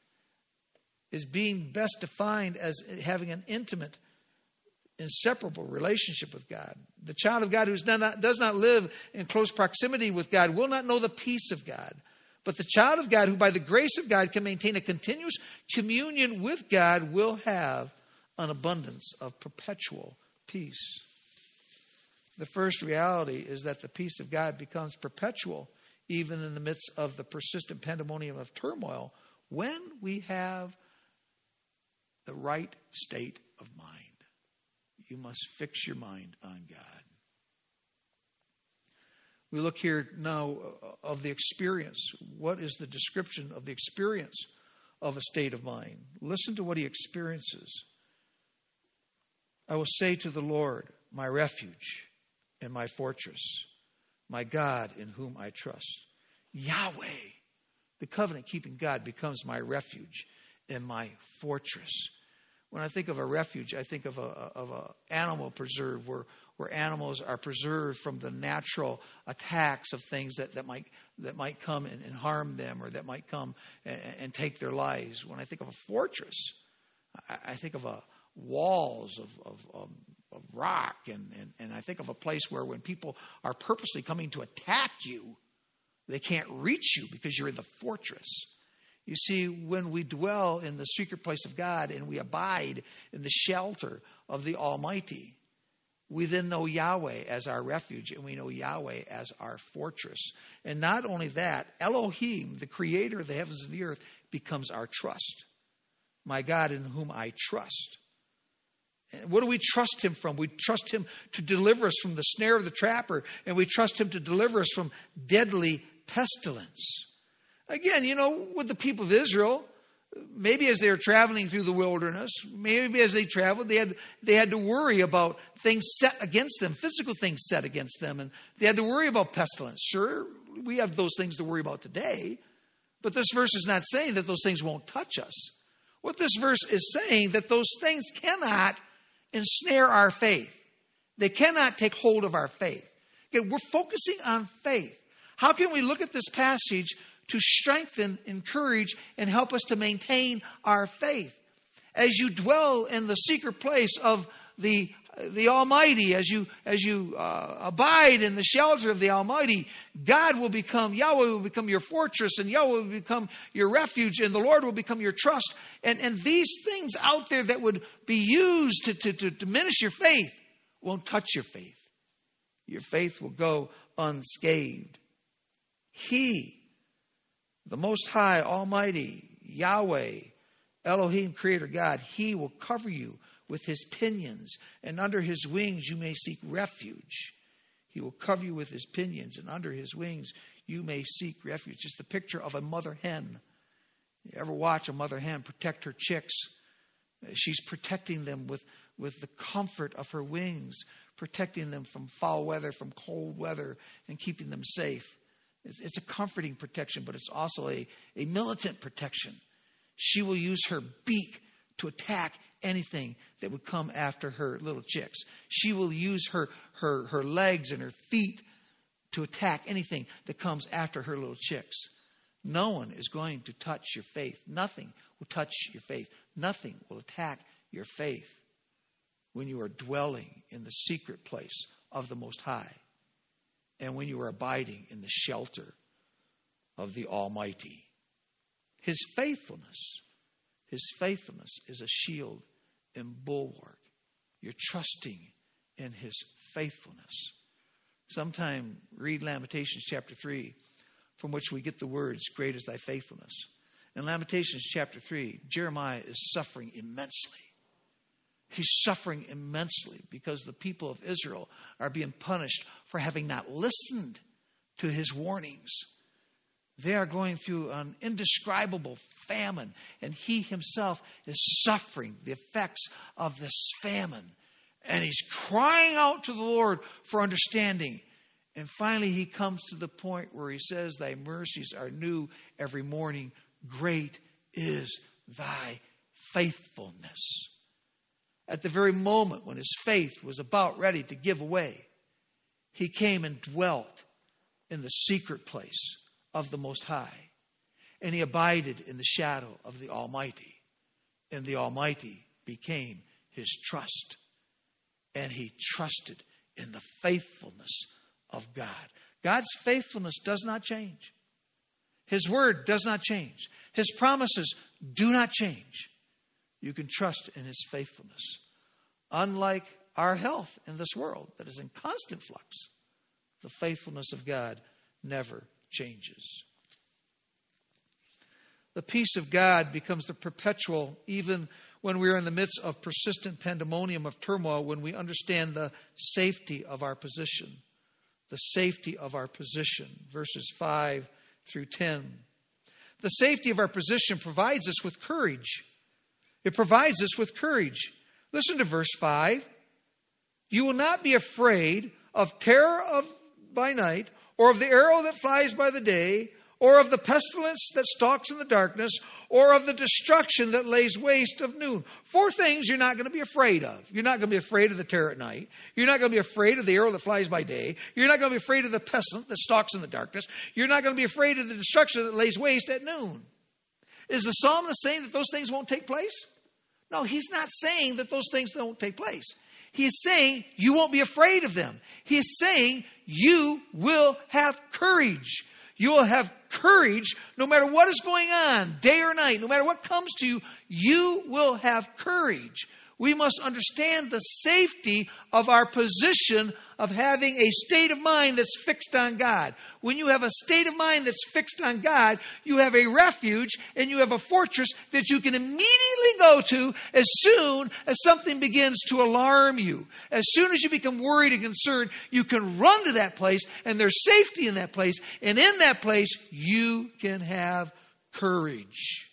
is being best defined as having an intimate, inseparable relationship with God. The child of God who does not live in close proximity with God will not know the peace of God. But the child of God who by the grace of God can maintain a continuous communion with God will have an abundance of perpetual peace. The first reality is that the peace of God becomes perpetual even in the midst of the persistent pandemonium of turmoil when we have the right state of mind. You must fix your mind on God. We look here now of the experience. What is the description of the experience of a state of mind? Listen to what he experiences. I will say to the Lord, my refuge and my fortress, my God in whom I trust. Yahweh, the covenant-keeping God, becomes my refuge and my fortress. When I think of a refuge, I think of a animal preserve where animals are preserved from the natural attacks of things that might come and harm them, or that might come and take their lives. When I think of a fortress, I think of walls of rock, and I think of a place where when people are purposely coming to attack you, they can't reach you because you're in the fortress. You see, when we dwell in the secret place of God and we abide in the shelter of the Almighty, we then know Yahweh as our refuge, and we know Yahweh as our fortress. And not only that, Elohim, the creator of the heavens and the earth, becomes our trust. My God in whom I trust. And what do we trust Him from? We trust Him to deliver us from the snare of the trapper, and we trust Him to deliver us from deadly pestilence. Again, with the people of Israel, maybe as they were traveling through the wilderness, maybe as they traveled, they had to worry about things set against them, physical things set against them, and they had to worry about pestilence. Sure, we have those things to worry about today, but this verse is not saying that those things won't touch us. What this verse is saying, that those things cannot ensnare our faith. They cannot take hold of our faith. Again, we're focusing on faith. How can we look at this passage to strengthen, encourage, and help us to maintain our faith? As you dwell in the secret place of the Almighty, as you abide in the shelter of the Almighty, Yahweh will become your fortress, and Yahweh will become your refuge, and the Lord will become your trust. And these things out there that would be used to diminish your faith won't touch your faith. Your faith will go unscathed. He, the Most High, Almighty, Yahweh, Elohim, Creator God, He will cover you with His pinions, and under His wings you may seek refuge. He will cover you with His pinions, and under His wings you may seek refuge. It's the picture of a mother hen. You ever watch a mother hen protect her chicks? She's protecting them with the comfort of her wings, protecting them from foul weather, from cold weather, and keeping them safe. It's a comforting protection, but it's also a militant protection. She will use her beak to attack anything that would come after her little chicks. She will use her legs and her feet to attack anything that comes after her little chicks. No one is going to touch your faith. Nothing will touch your faith. Nothing will attack your faith when you are dwelling in the secret place of the Most High and when you are abiding in the shelter of the Almighty. His faithfulness is a shield and bulwark. You're trusting in His faithfulness. Sometime read Lamentations chapter 3, from which we get the words, "Great is thy faithfulness." In Lamentations chapter 3, Jeremiah is suffering immensely. He's suffering immensely because the people of Israel are being punished for having not listened to his warnings. They are going through an indescribable famine, and he himself is suffering the effects of this famine. And he's crying out to the Lord for understanding. And finally he comes to the point where he says, "Thy mercies are new every morning. Great is thy faithfulness." At the very moment when his faith was about ready to give away, he came and dwelt in the secret place of the Most High. And he abided in the shadow of the Almighty. And the Almighty became his trust. And he trusted in the faithfulness of God. God's faithfulness does not change. His word does not change. His promises do not change. You can trust in his faithfulness. Unlike our health in this world that is in constant flux, the faithfulness of God never changes. The peace of God becomes the perpetual even when we are in the midst of persistent pandemonium of turmoil, when we understand the safety of our position. The safety of our position. Verses 5 through 10. The safety of our position provides us with courage. It provides us with courage. Listen to verse 5. "You will not be afraid of terror by night, or of the arrow that flies by the day, or of the pestilence that stalks in the darkness, or of the destruction that lays waste of noon." 4 things you're not going to be afraid of. You're not going to be afraid of the terror at night. You're not going to be afraid of the arrow that flies by day. You're not going to be afraid of the pestilence that stalks in the darkness. You're not going to be afraid of the destruction that lays waste at noon. Is the psalmist saying that those things won't take place? No, he's not saying that those things don't take place. He is saying you won't be afraid of them. He is saying you will have courage. You will have courage no matter what is going on, day or night, no matter what comes to you, you will have courage. We must understand the safety of our position of having a state of mind that's fixed on God. When you have a state of mind that's fixed on God, you have a refuge and you have a fortress that you can immediately go to as soon as something begins to alarm you. As soon as you become worried and concerned, you can run to that place, and there's safety in that place. And in that place, you can have courage.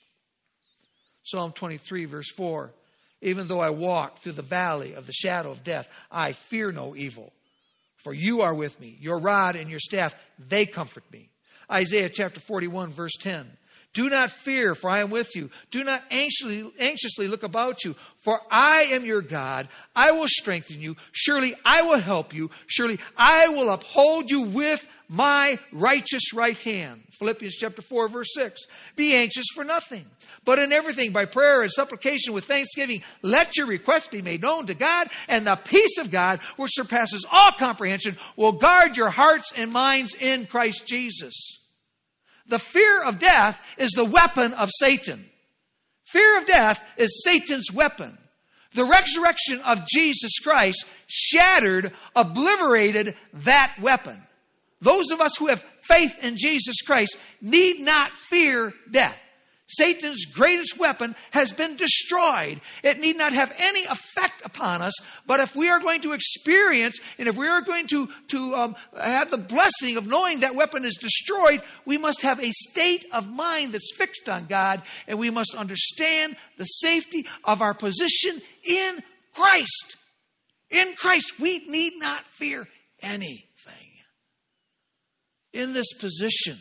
Psalm 23, verse 4. "Even though I walk through the valley of the shadow of death, I fear no evil. For you are with me. Your rod and your staff, they comfort me." Isaiah chapter 41, verse 10. "Do not fear, for I am with you. Do not anxiously look about you, for I am your God. I will strengthen you. Surely I will help you. Surely I will uphold you with my righteous right hand." Philippians chapter 4, verse 6. "Be anxious for nothing, but in everything by prayer and supplication with thanksgiving, let your requests be made known to God, and the peace of God, which surpasses all comprehension, will guard your hearts and minds in Christ Jesus." The fear of death is the weapon of Satan. Fear of death is Satan's weapon. The resurrection of Jesus Christ shattered, obliterated that weapon. Those of us who have faith in Jesus Christ need not fear death. Satan's greatest weapon has been destroyed. It need not have any effect upon us. But if we are going to experience, and if we are going to have the blessing of knowing that weapon is destroyed, we must have a state of mind that's fixed on God. And we must understand the safety of our position in Christ. In Christ, we need not fear anything. In this position,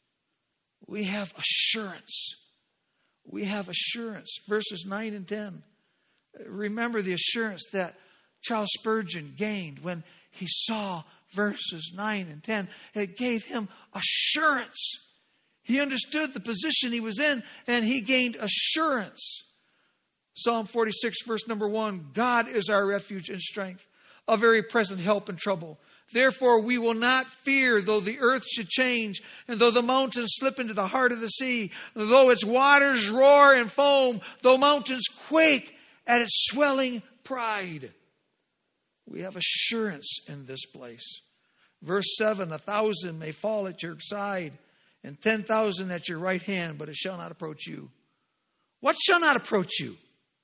we have assurance. We have assurance. Verses 9 and 10. Remember the assurance that Charles Spurgeon gained when he saw verses 9 and 10. It gave him assurance. He understood the position he was in, and he gained assurance. Psalm 46, verse number 1. God is our refuge and strength, a very present help in trouble. Therefore we will not fear, though the earth should change, and though the mountains slip into the heart of the sea, though its waters roar and foam, though mountains quake at its swelling pride. We have assurance in this place. Verse 7, 1,000 may fall at your side, and 10,000 at your right hand, but it shall not approach you. What shall not approach you?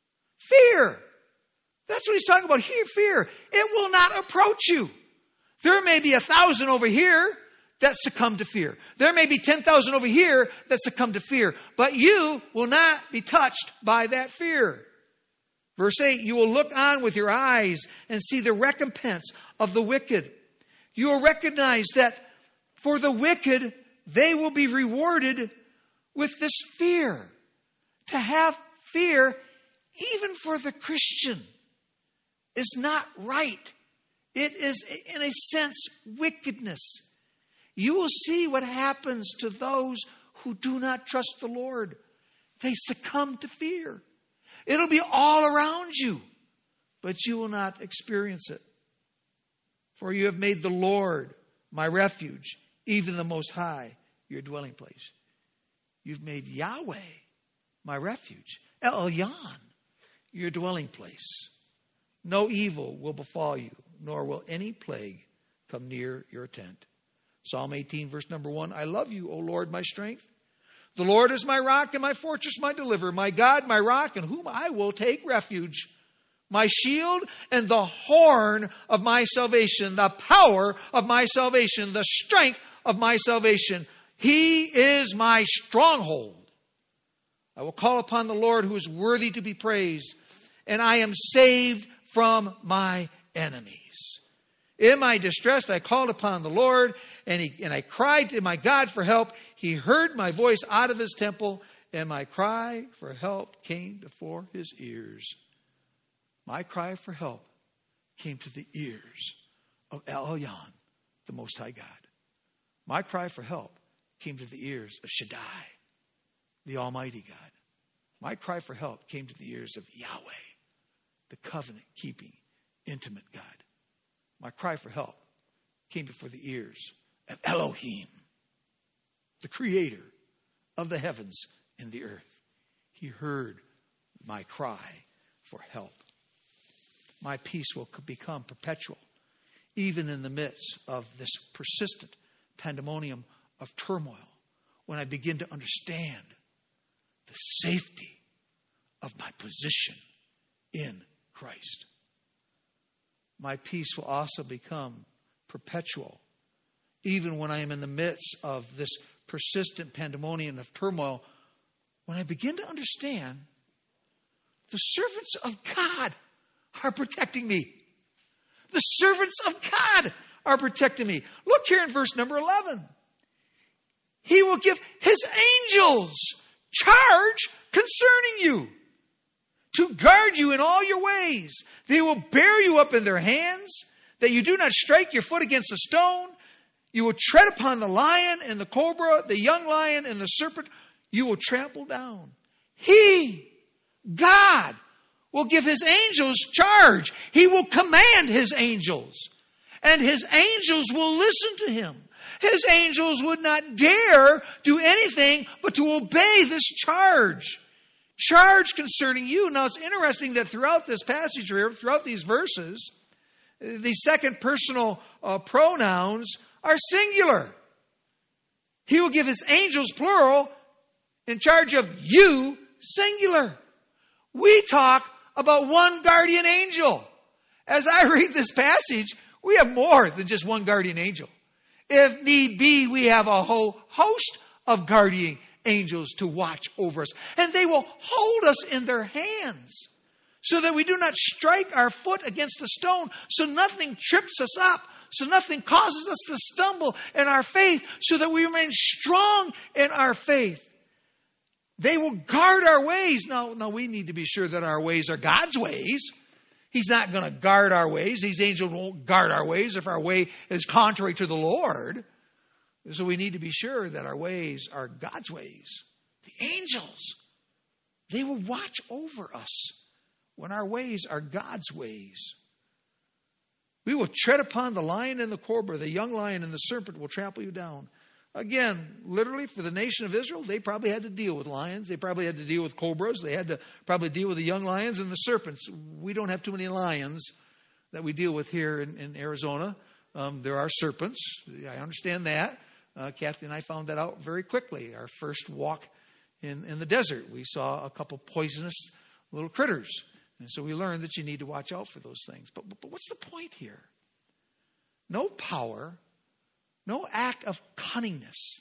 Fear. That's what he's talking about here, fear. It will not approach you. There may be 1,000 over here that succumb to fear. There may be 10,000 over here that succumb to fear. But you will not be touched by that fear. Verse 8, you will look on with your eyes and see the recompense of the wicked. You will recognize that for the wicked, they will be rewarded with this fear. To have fear, even for the Christian, is not right. It is, in a sense, wickedness. You will see what happens to those who do not trust the Lord. They succumb to fear. It'll be all around you, but you will not experience it. For you have made the Lord my refuge, even the Most High, your dwelling place. You've made Yahweh my refuge, El Elyon, your dwelling place. No evil will befall you, nor will any plague come near your tent. Psalm 18, verse number 1. I love you, O Lord, my strength. The Lord is my rock and my fortress, my deliverer, my God, my rock, in whom I will take refuge. My shield and the horn of my salvation, the power of my salvation, the strength of my salvation. He is my stronghold. I will call upon the Lord who is worthy to be praised, and I am saved from my enemies. In my distress, I called upon the Lord, and I cried to my God for help. He heard my voice out of his temple, and my cry for help came before his ears. My cry for help came to the ears of El Elyon, the Most High God. My cry for help came to the ears of Shaddai, the Almighty God. My cry for help came to the ears of Yahweh, the covenant-keeping, intimate God. My cry for help came before the ears of Elohim, the creator of the heavens and the earth. He heard my cry for help. My peace will become perpetual, even in the midst of this persistent pandemonium of turmoil, when I begin to understand the safety of my position in Christ. My peace will also become perpetual, even when I am in the midst of this persistent pandemonium of turmoil, when I begin to understand the servants of God are protecting me. The servants of God are protecting me. Look here in verse number 11. He will give his angels charge concerning you, to guard you in all your ways. They will bear you up in their hands, that you do not strike your foot against a stone. You will tread upon the lion and the cobra, the young lion and the serpent. You will trample down. He, God, will give his angels charge. He will command his angels, and his angels will listen to him. His angels would not dare do anything but to obey this charge. Charge concerning you. Now it's interesting that throughout this passage here, throughout these verses, the second personal pronouns are singular. He will give his angels, plural, in charge of you, singular. We talk about one guardian angel. As I read this passage, we have more than just one guardian angel. If need be, we have a whole host of guardian angels to watch over us. And they will hold us in their hands so that we do not strike our foot against a stone, so nothing trips us up, so nothing causes us to stumble in our faith, so that we remain strong in our faith. They will guard our ways. Now we need to be sure that our ways are God's ways. He's not going to guard our ways. These angels won't guard our ways if our way is contrary to the Lord. So we need to be sure that our ways are God's ways. The angels, they will watch over us when our ways are God's ways. We will tread upon the lion and the cobra, the young lion and the serpent will trample you down. Again, literally for the nation of Israel, they probably had to deal with lions. They probably had to deal with cobras. They had to probably deal with the young lions and the serpents. We don't have too many lions that we deal with here in Arizona. There are serpents. I understand that. Kathy and I found that out very quickly. Our first walk in the desert, we saw a couple poisonous little critters. And so we learned that you need to watch out for those things. But what's the point here? No power, no act of cunningness,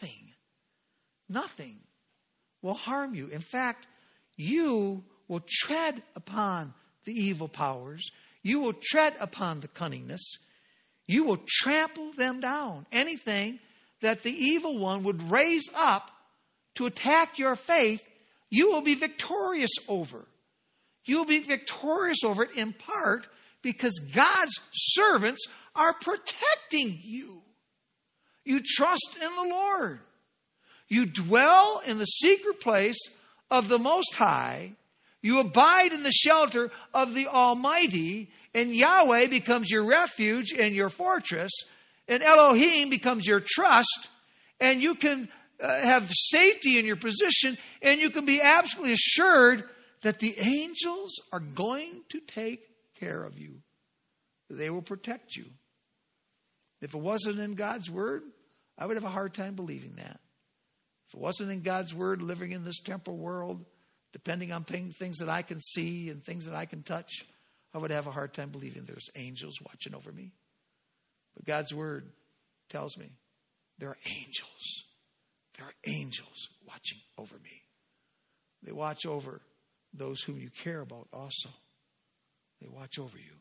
nothing will harm you. In fact, you will tread upon the evil powers. You will tread upon the cunningness. You will trample them down. Anything that the evil one would raise up to attack your faith, you will be victorious over. You will be victorious over it in part because God's servants are protecting you. You trust in the Lord. You dwell in the secret place of the Most High. You abide in the shelter of the Almighty. And Yahweh becomes your refuge and your fortress. And Elohim becomes your trust. And you can have safety in your position. And you can be absolutely assured that the angels are going to take care of you. They will protect you. If it wasn't in God's Word, I would have a hard time believing that. If it wasn't in God's Word, living in this temporal world, depending on things that I can see and things that I can touch, I would have a hard time believing there's angels watching over me. But God's Word tells me there are angels. There are angels watching over me. They watch over those whom you care about also. They watch over you.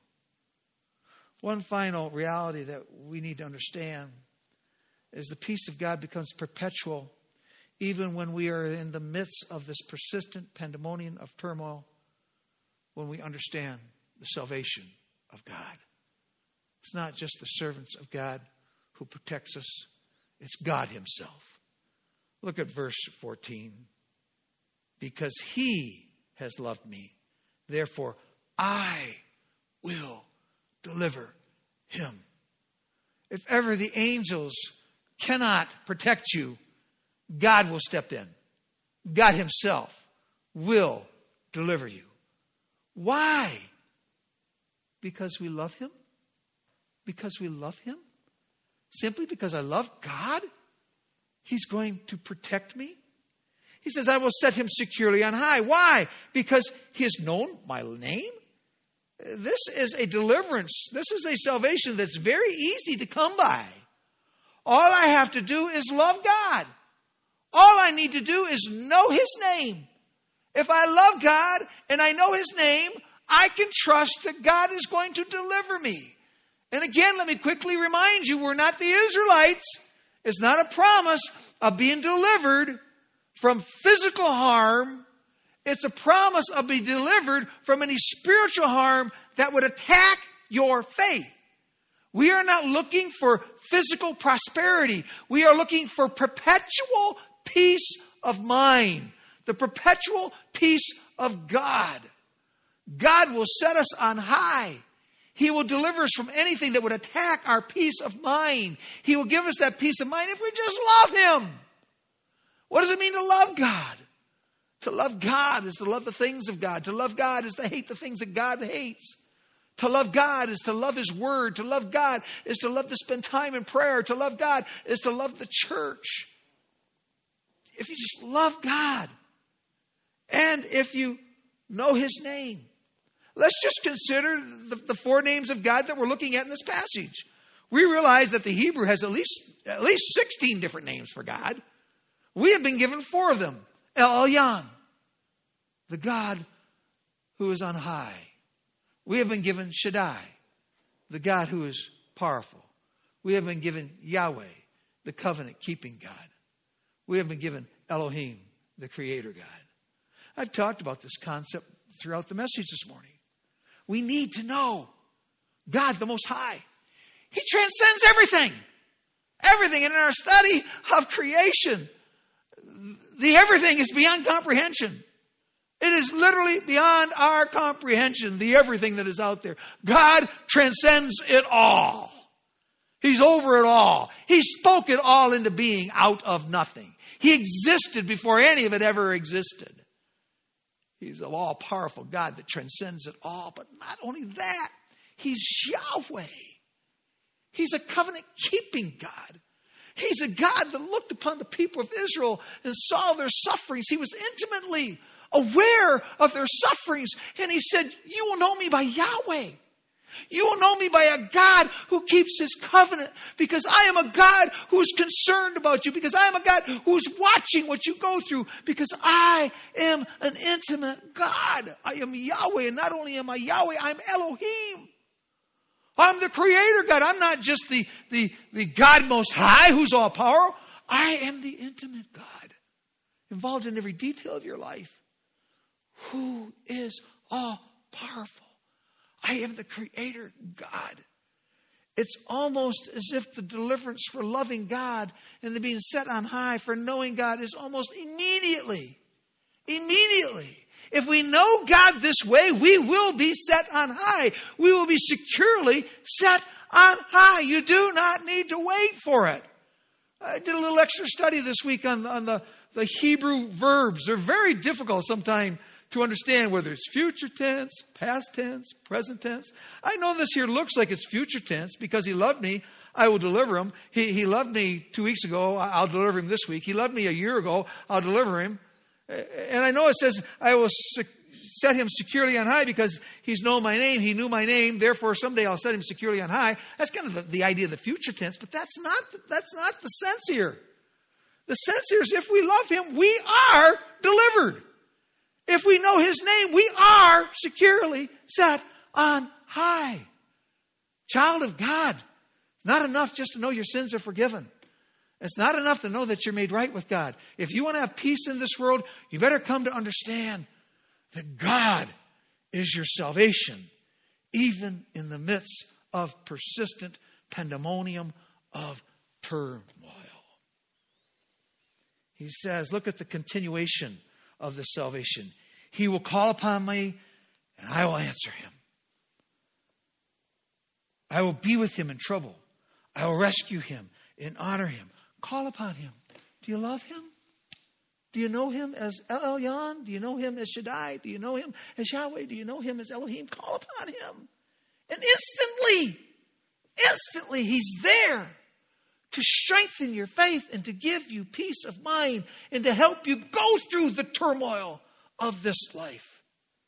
One final reality that we need to understand is the peace of God becomes perpetual even when we are in the midst of this persistent pandemonium of turmoil, when we understand the salvation of God. It's not just the servants of God who protects us. It's God Himself. Look at verse 14. Because He has loved me, therefore I will deliver him. If ever the angels cannot protect you, God will step in. God Himself will deliver you. Why? Because we love Him? Because we love Him? Simply because I love God? He's going to protect me? He says, I will set him securely on high. Why? Because He has known my name? This is a deliverance. This is a salvation that's very easy to come by. All I have to do is love God. All I need to do is know His name. If I love God and I know His name, I can trust that God is going to deliver me. And again, let me quickly remind you, we're not the Israelites. It's not a promise of being delivered from physical harm. It's a promise of being delivered from any spiritual harm that would attack your faith. We are not looking for physical prosperity. We are looking for perpetual peace of mind. The perpetual peace of God. God will set us on high. He will deliver us from anything that would attack our peace of mind. He will give us that peace of mind if we just love Him. What does it mean to love God? To love God is to love the things of God. To love God is to hate the things that God hates. To love God is to love His Word. To love God is to love to spend time in prayer. To love God is to love the church. If you just love God, and if you know His name. Let's just consider the four names of God that we're looking at in this passage. We realize that the Hebrew has at least 16 different names for God. We have been given 4 of them. El Elyon, the God who is on high. We have been given Shaddai, the God who is powerful. We have been given Yahweh, the covenant-keeping God. We have been given Elohim, the creator God. I've talked about this concept throughout the message this morning. We need to know God, the Most High. He transcends everything. Everything. And in our study of creation, the everything is beyond comprehension. It is literally beyond our comprehension, the everything that is out there. God transcends it all. He's over it all. He spoke it all into being out of nothing. He existed before any of it ever existed. He's an all-powerful God that transcends it all. But not only that, He's Yahweh. He's a covenant-keeping God. He's a God that looked upon the people of Israel and saw their sufferings. He was intimately aware of their sufferings. And He said, you will know me by Yahweh. You will know me by a God who keeps His covenant, because I am a God who is concerned about you, because I am a God who is watching what you go through, because I am an intimate God. I am Yahweh, and not only am I Yahweh, I'm Elohim. I'm the creator God. I'm not just the God Most High who's all powerful. I am the intimate God, involved in every detail of your life, who is all powerful. I am the creator God. It's almost as if the deliverance for loving God and the being set on high for knowing God is almost immediately. Immediately. If we know God this way, we will be set on high. We will be securely set on high. You do not need to wait for it. I did a little extra study this week on the Hebrew verbs. They're very difficult sometimes to understand, whether it's future tense, past tense, present tense. I know this here looks like it's future tense because He loved me, I will deliver him. He loved me 2 weeks ago, I'll deliver him this week. He loved me a year ago, I'll deliver him. And I know it says, I will set him securely on high because He's known my name. He knew my name. Therefore, someday I'll set him securely on high. That's kind of the idea of the future tense, but that's not the sense here. The sense here is if we love Him, we are delivered. If we know His name, we are securely set on high. Child of God, it's not enough just to know your sins are forgiven. It's not enough to know that you're made right with God. If you want to have peace in this world, you better come to understand that God is your salvation, even in the midst of persistent pandemonium of turmoil. He says, look at the continuation of the salvation. He will call upon me and I will answer him. I will be with him in trouble. I will rescue him and honor him. Call upon Him. Do you love Him? Do you know Him as El Elyon? Do you know Him as Shaddai? Do you know Him as Yahweh? Do you know Him as Elohim? Call upon Him. And instantly He's there to strengthen your faith and to give you peace of mind and to help you go through the turmoil of this life.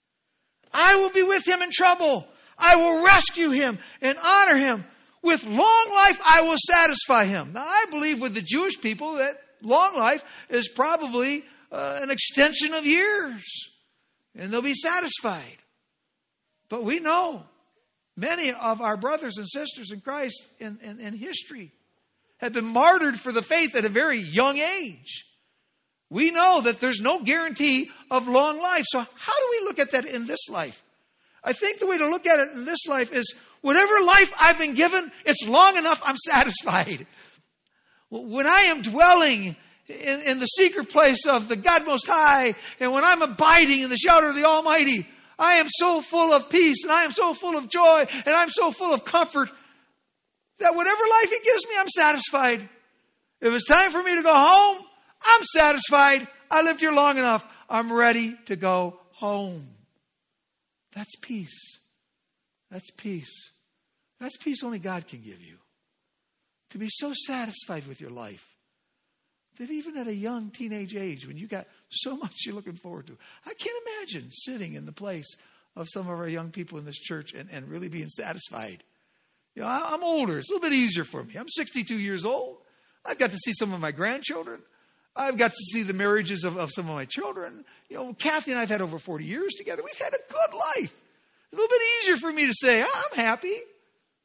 I will be with him in trouble. I will rescue him and honor him. With long life, I will satisfy him. Now, I believe with the Jewish people that long life is probably an extension of years. And they'll be satisfied. But we know many of our brothers and sisters in Christ in history have been martyred for the faith at a very young age. We know that there's no guarantee of long life. So how do we look at that in this life? I think the way to look at it in this life is whatever life I've been given, it's long enough, I'm satisfied. When I am dwelling in the secret place of the God Most High, and when I'm abiding in the shelter of the Almighty, I am so full of peace, and I am so full of joy, and I'm so full of comfort, that whatever life He gives me, I'm satisfied. If it's time for me to go home, I'm satisfied. I lived here long enough. I'm ready to go home. That's peace. That's peace. That's peace only God can give you. To be so satisfied with your life that even at a young teenage age, when you got so much you're looking forward to, I can't imagine sitting in the place of some of our young people in this church and really being satisfied. You know, I'm older. It's a little bit easier for me. I'm 62 years old. I've got to see some of my grandchildren. I've got to see the marriages of some of my children. You know, Kathy and I have had over 40 years together. We've had a good life. A little bit easier for me to say, I'm happy. But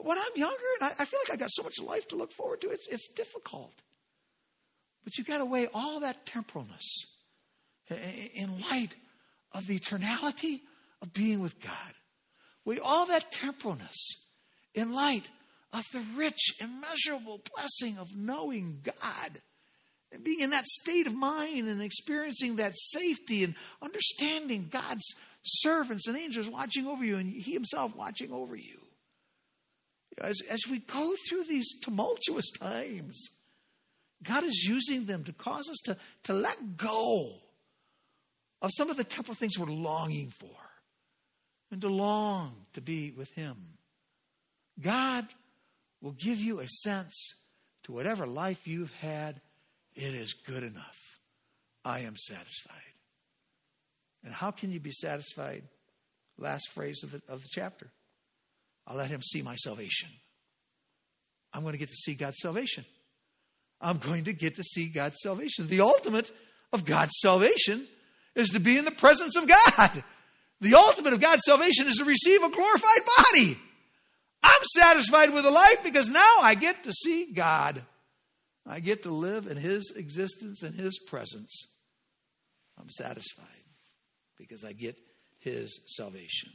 when I'm younger and I feel like I got so much life to look forward to, it's difficult. But you've got to weigh all that temporalness in light of the eternality of being with God. Weigh all that temporalness in light of the rich, immeasurable blessing of knowing God and being in that state of mind and experiencing that safety and understanding God's servants and angels watching over you and He Himself watching over you. As we go through these tumultuous times, God is using them to cause us to let go of some of the temporal things we're longing for and to long to be with Him. God will give you a sense to whatever life you've had, it is good enough. I am satisfied. And how can you be satisfied? Last phrase of the chapter. I'll let Him see my salvation. I'm going to get to see God's salvation. I'm going to get to see God's salvation. The ultimate of God's salvation is to be in the presence of God. The ultimate of God's salvation is to receive a glorified body. I'm satisfied with the life because now I get to see God. I get to live in His existence and His presence. I'm satisfied because I get His salvation.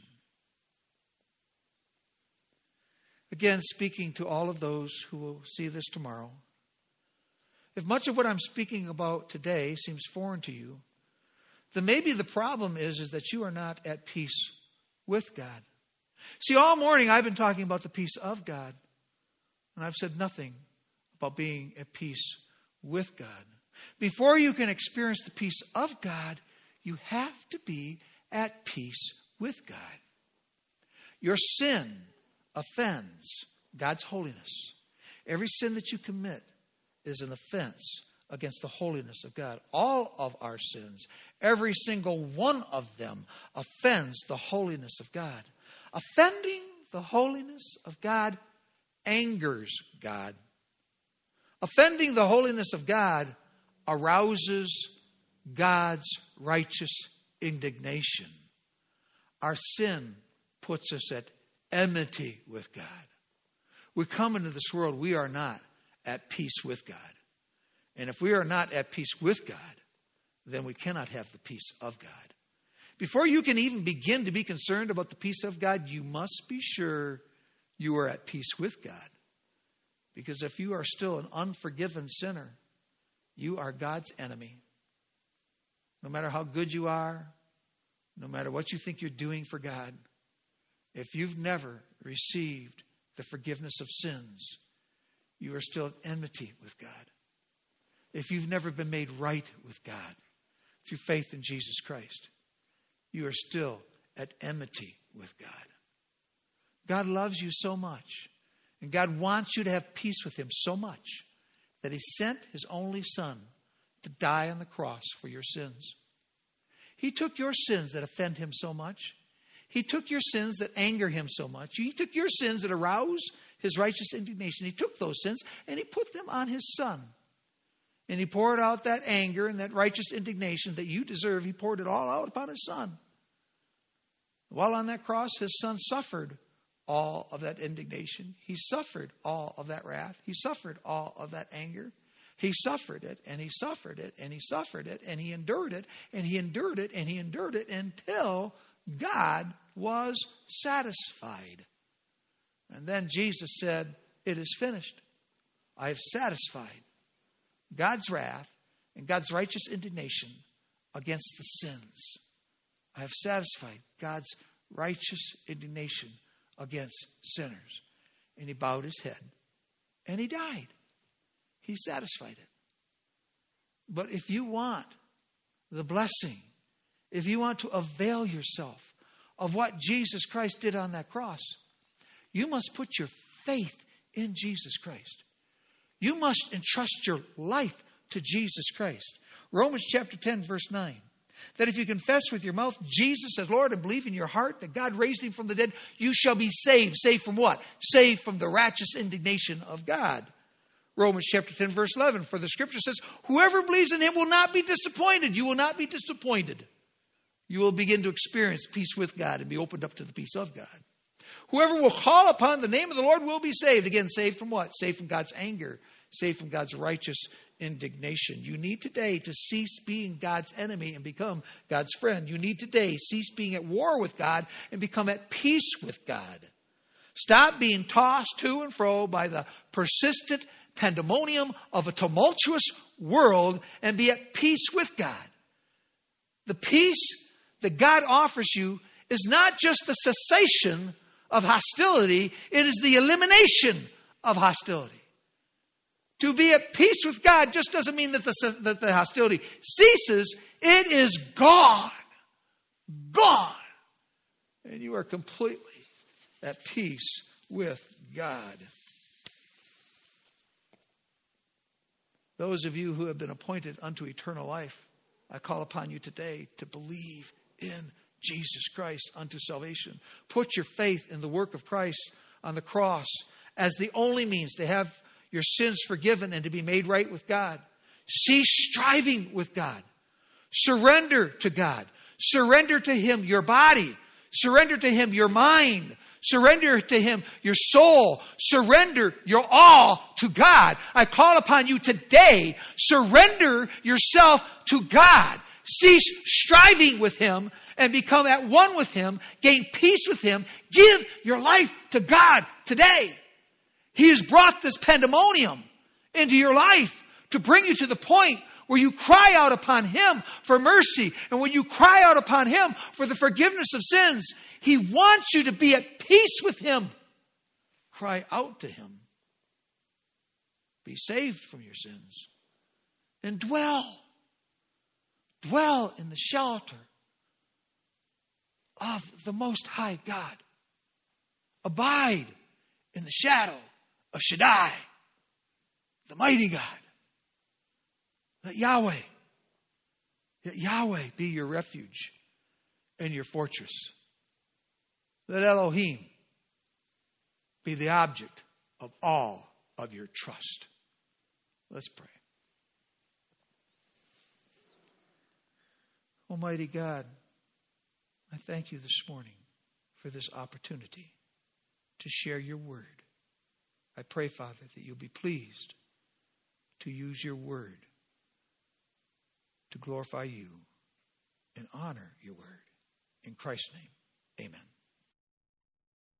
Again, speaking to all of those who will see this tomorrow, if much of what I'm speaking about today seems foreign to you, then maybe the problem is that you are not at peace with God. See, all morning I've been talking about the peace of God, and I've said nothing about being at peace with God. Before you can experience the peace of God, you have to be at peace with God. Your sin offends God's holiness. Every sin that you commit is an offense against the holiness of God. All of our sins, every single one of them, offends the holiness of God. Offending the holiness of God angers God. Offending the holiness of God arouses God's righteous indignation. Our sin puts us at enmity with God. We come into this world, we are not at peace with God. And if we are not at peace with God, then we cannot have the peace of God. Before you can even begin to be concerned about the peace of God, you must be sure you are at peace with God. Because if you are still an unforgiven sinner, you are God's enemy. No matter how good you are, no matter what you think you're doing for God, if you've never received the forgiveness of sins, you are still at enmity with God. If you've never been made right with God through faith in Jesus Christ, you are still at enmity with God. God loves you so much, and God wants you to have peace with Him so much that He sent His only Son to die on the cross for your sins. He took your sins that offend Him so much. He took your sins that anger Him so much. He took your sins that arouse His righteous indignation. He took those sins and He put them on His Son. And He poured out that anger and that righteous indignation that you deserve. He poured it all out upon His Son. While on that cross, His Son suffered all of that indignation. He suffered all of that wrath. He suffered all of that anger. He suffered it, and He suffered it, and He suffered it, and He endured it, and He endured it, and He endured it until God was satisfied. And then Jesus said, "It is finished. I have satisfied God's wrath and God's righteous indignation against the sins. I have satisfied God's righteous indignation against sinners." And He bowed His head and He died. He satisfied it. But if you want the blessing, if you want to avail yourself of what Jesus Christ did on that cross, you must put your faith in Jesus Christ. You must entrust your life to Jesus Christ. Romans chapter 10, verse 9. That if you confess with your mouth Jesus as Lord and believe in your heart that God raised Him from the dead, you shall be saved. Saved from what? Saved from the righteous indignation of God. Romans chapter 10, verse 11. For the Scripture says, whoever believes in Him will not be disappointed. You will not be disappointed. You will begin to experience peace with God and be opened up to the peace of God. Whoever will call upon the name of the Lord will be saved. Again, saved from what? Saved from God's anger. Saved from God's righteous indignation. You need today to cease being God's enemy and become God's friend. You need today cease being at war with God and become at peace with God. Stop being tossed to and fro by the persistent pandemonium of a tumultuous world and be at peace with God. The peace that God offers you is not just the cessation of hostility, it is the elimination of hostility. To be at peace with God just doesn't mean that the hostility ceases. It is gone. Gone. And you are completely at peace with God. Those of you who have been appointed unto eternal life, I call upon you today to believe in Jesus Christ unto salvation. Put your faith in the work of Christ on the cross as the only means to have your sins forgiven and to be made right with God. Cease striving with God. Surrender to God. Surrender to Him your body. Surrender to Him your mind. Surrender to Him your soul. Surrender your all to God. I call upon you today. Surrender yourself to God. Cease striving with Him and become at one with Him. Gain peace with Him. Give your life to God today. He has brought this pandemonium into your life to bring you to the point where you cry out upon Him for mercy. And when you cry out upon Him for the forgiveness of sins, He wants you to be at peace with Him. Cry out to Him. Be saved from your sins. And dwell in the shelter of the Most High God. Abide in the shadow of Shaddai, the mighty God. Let Yahweh be your refuge and your fortress. Let Elohim be the object of all of your trust. Let's pray. Almighty God, I thank you this morning for this opportunity to share your word. I pray, Father, that you'll be pleased to use your word to glorify you and honor your word. In Christ's name, amen.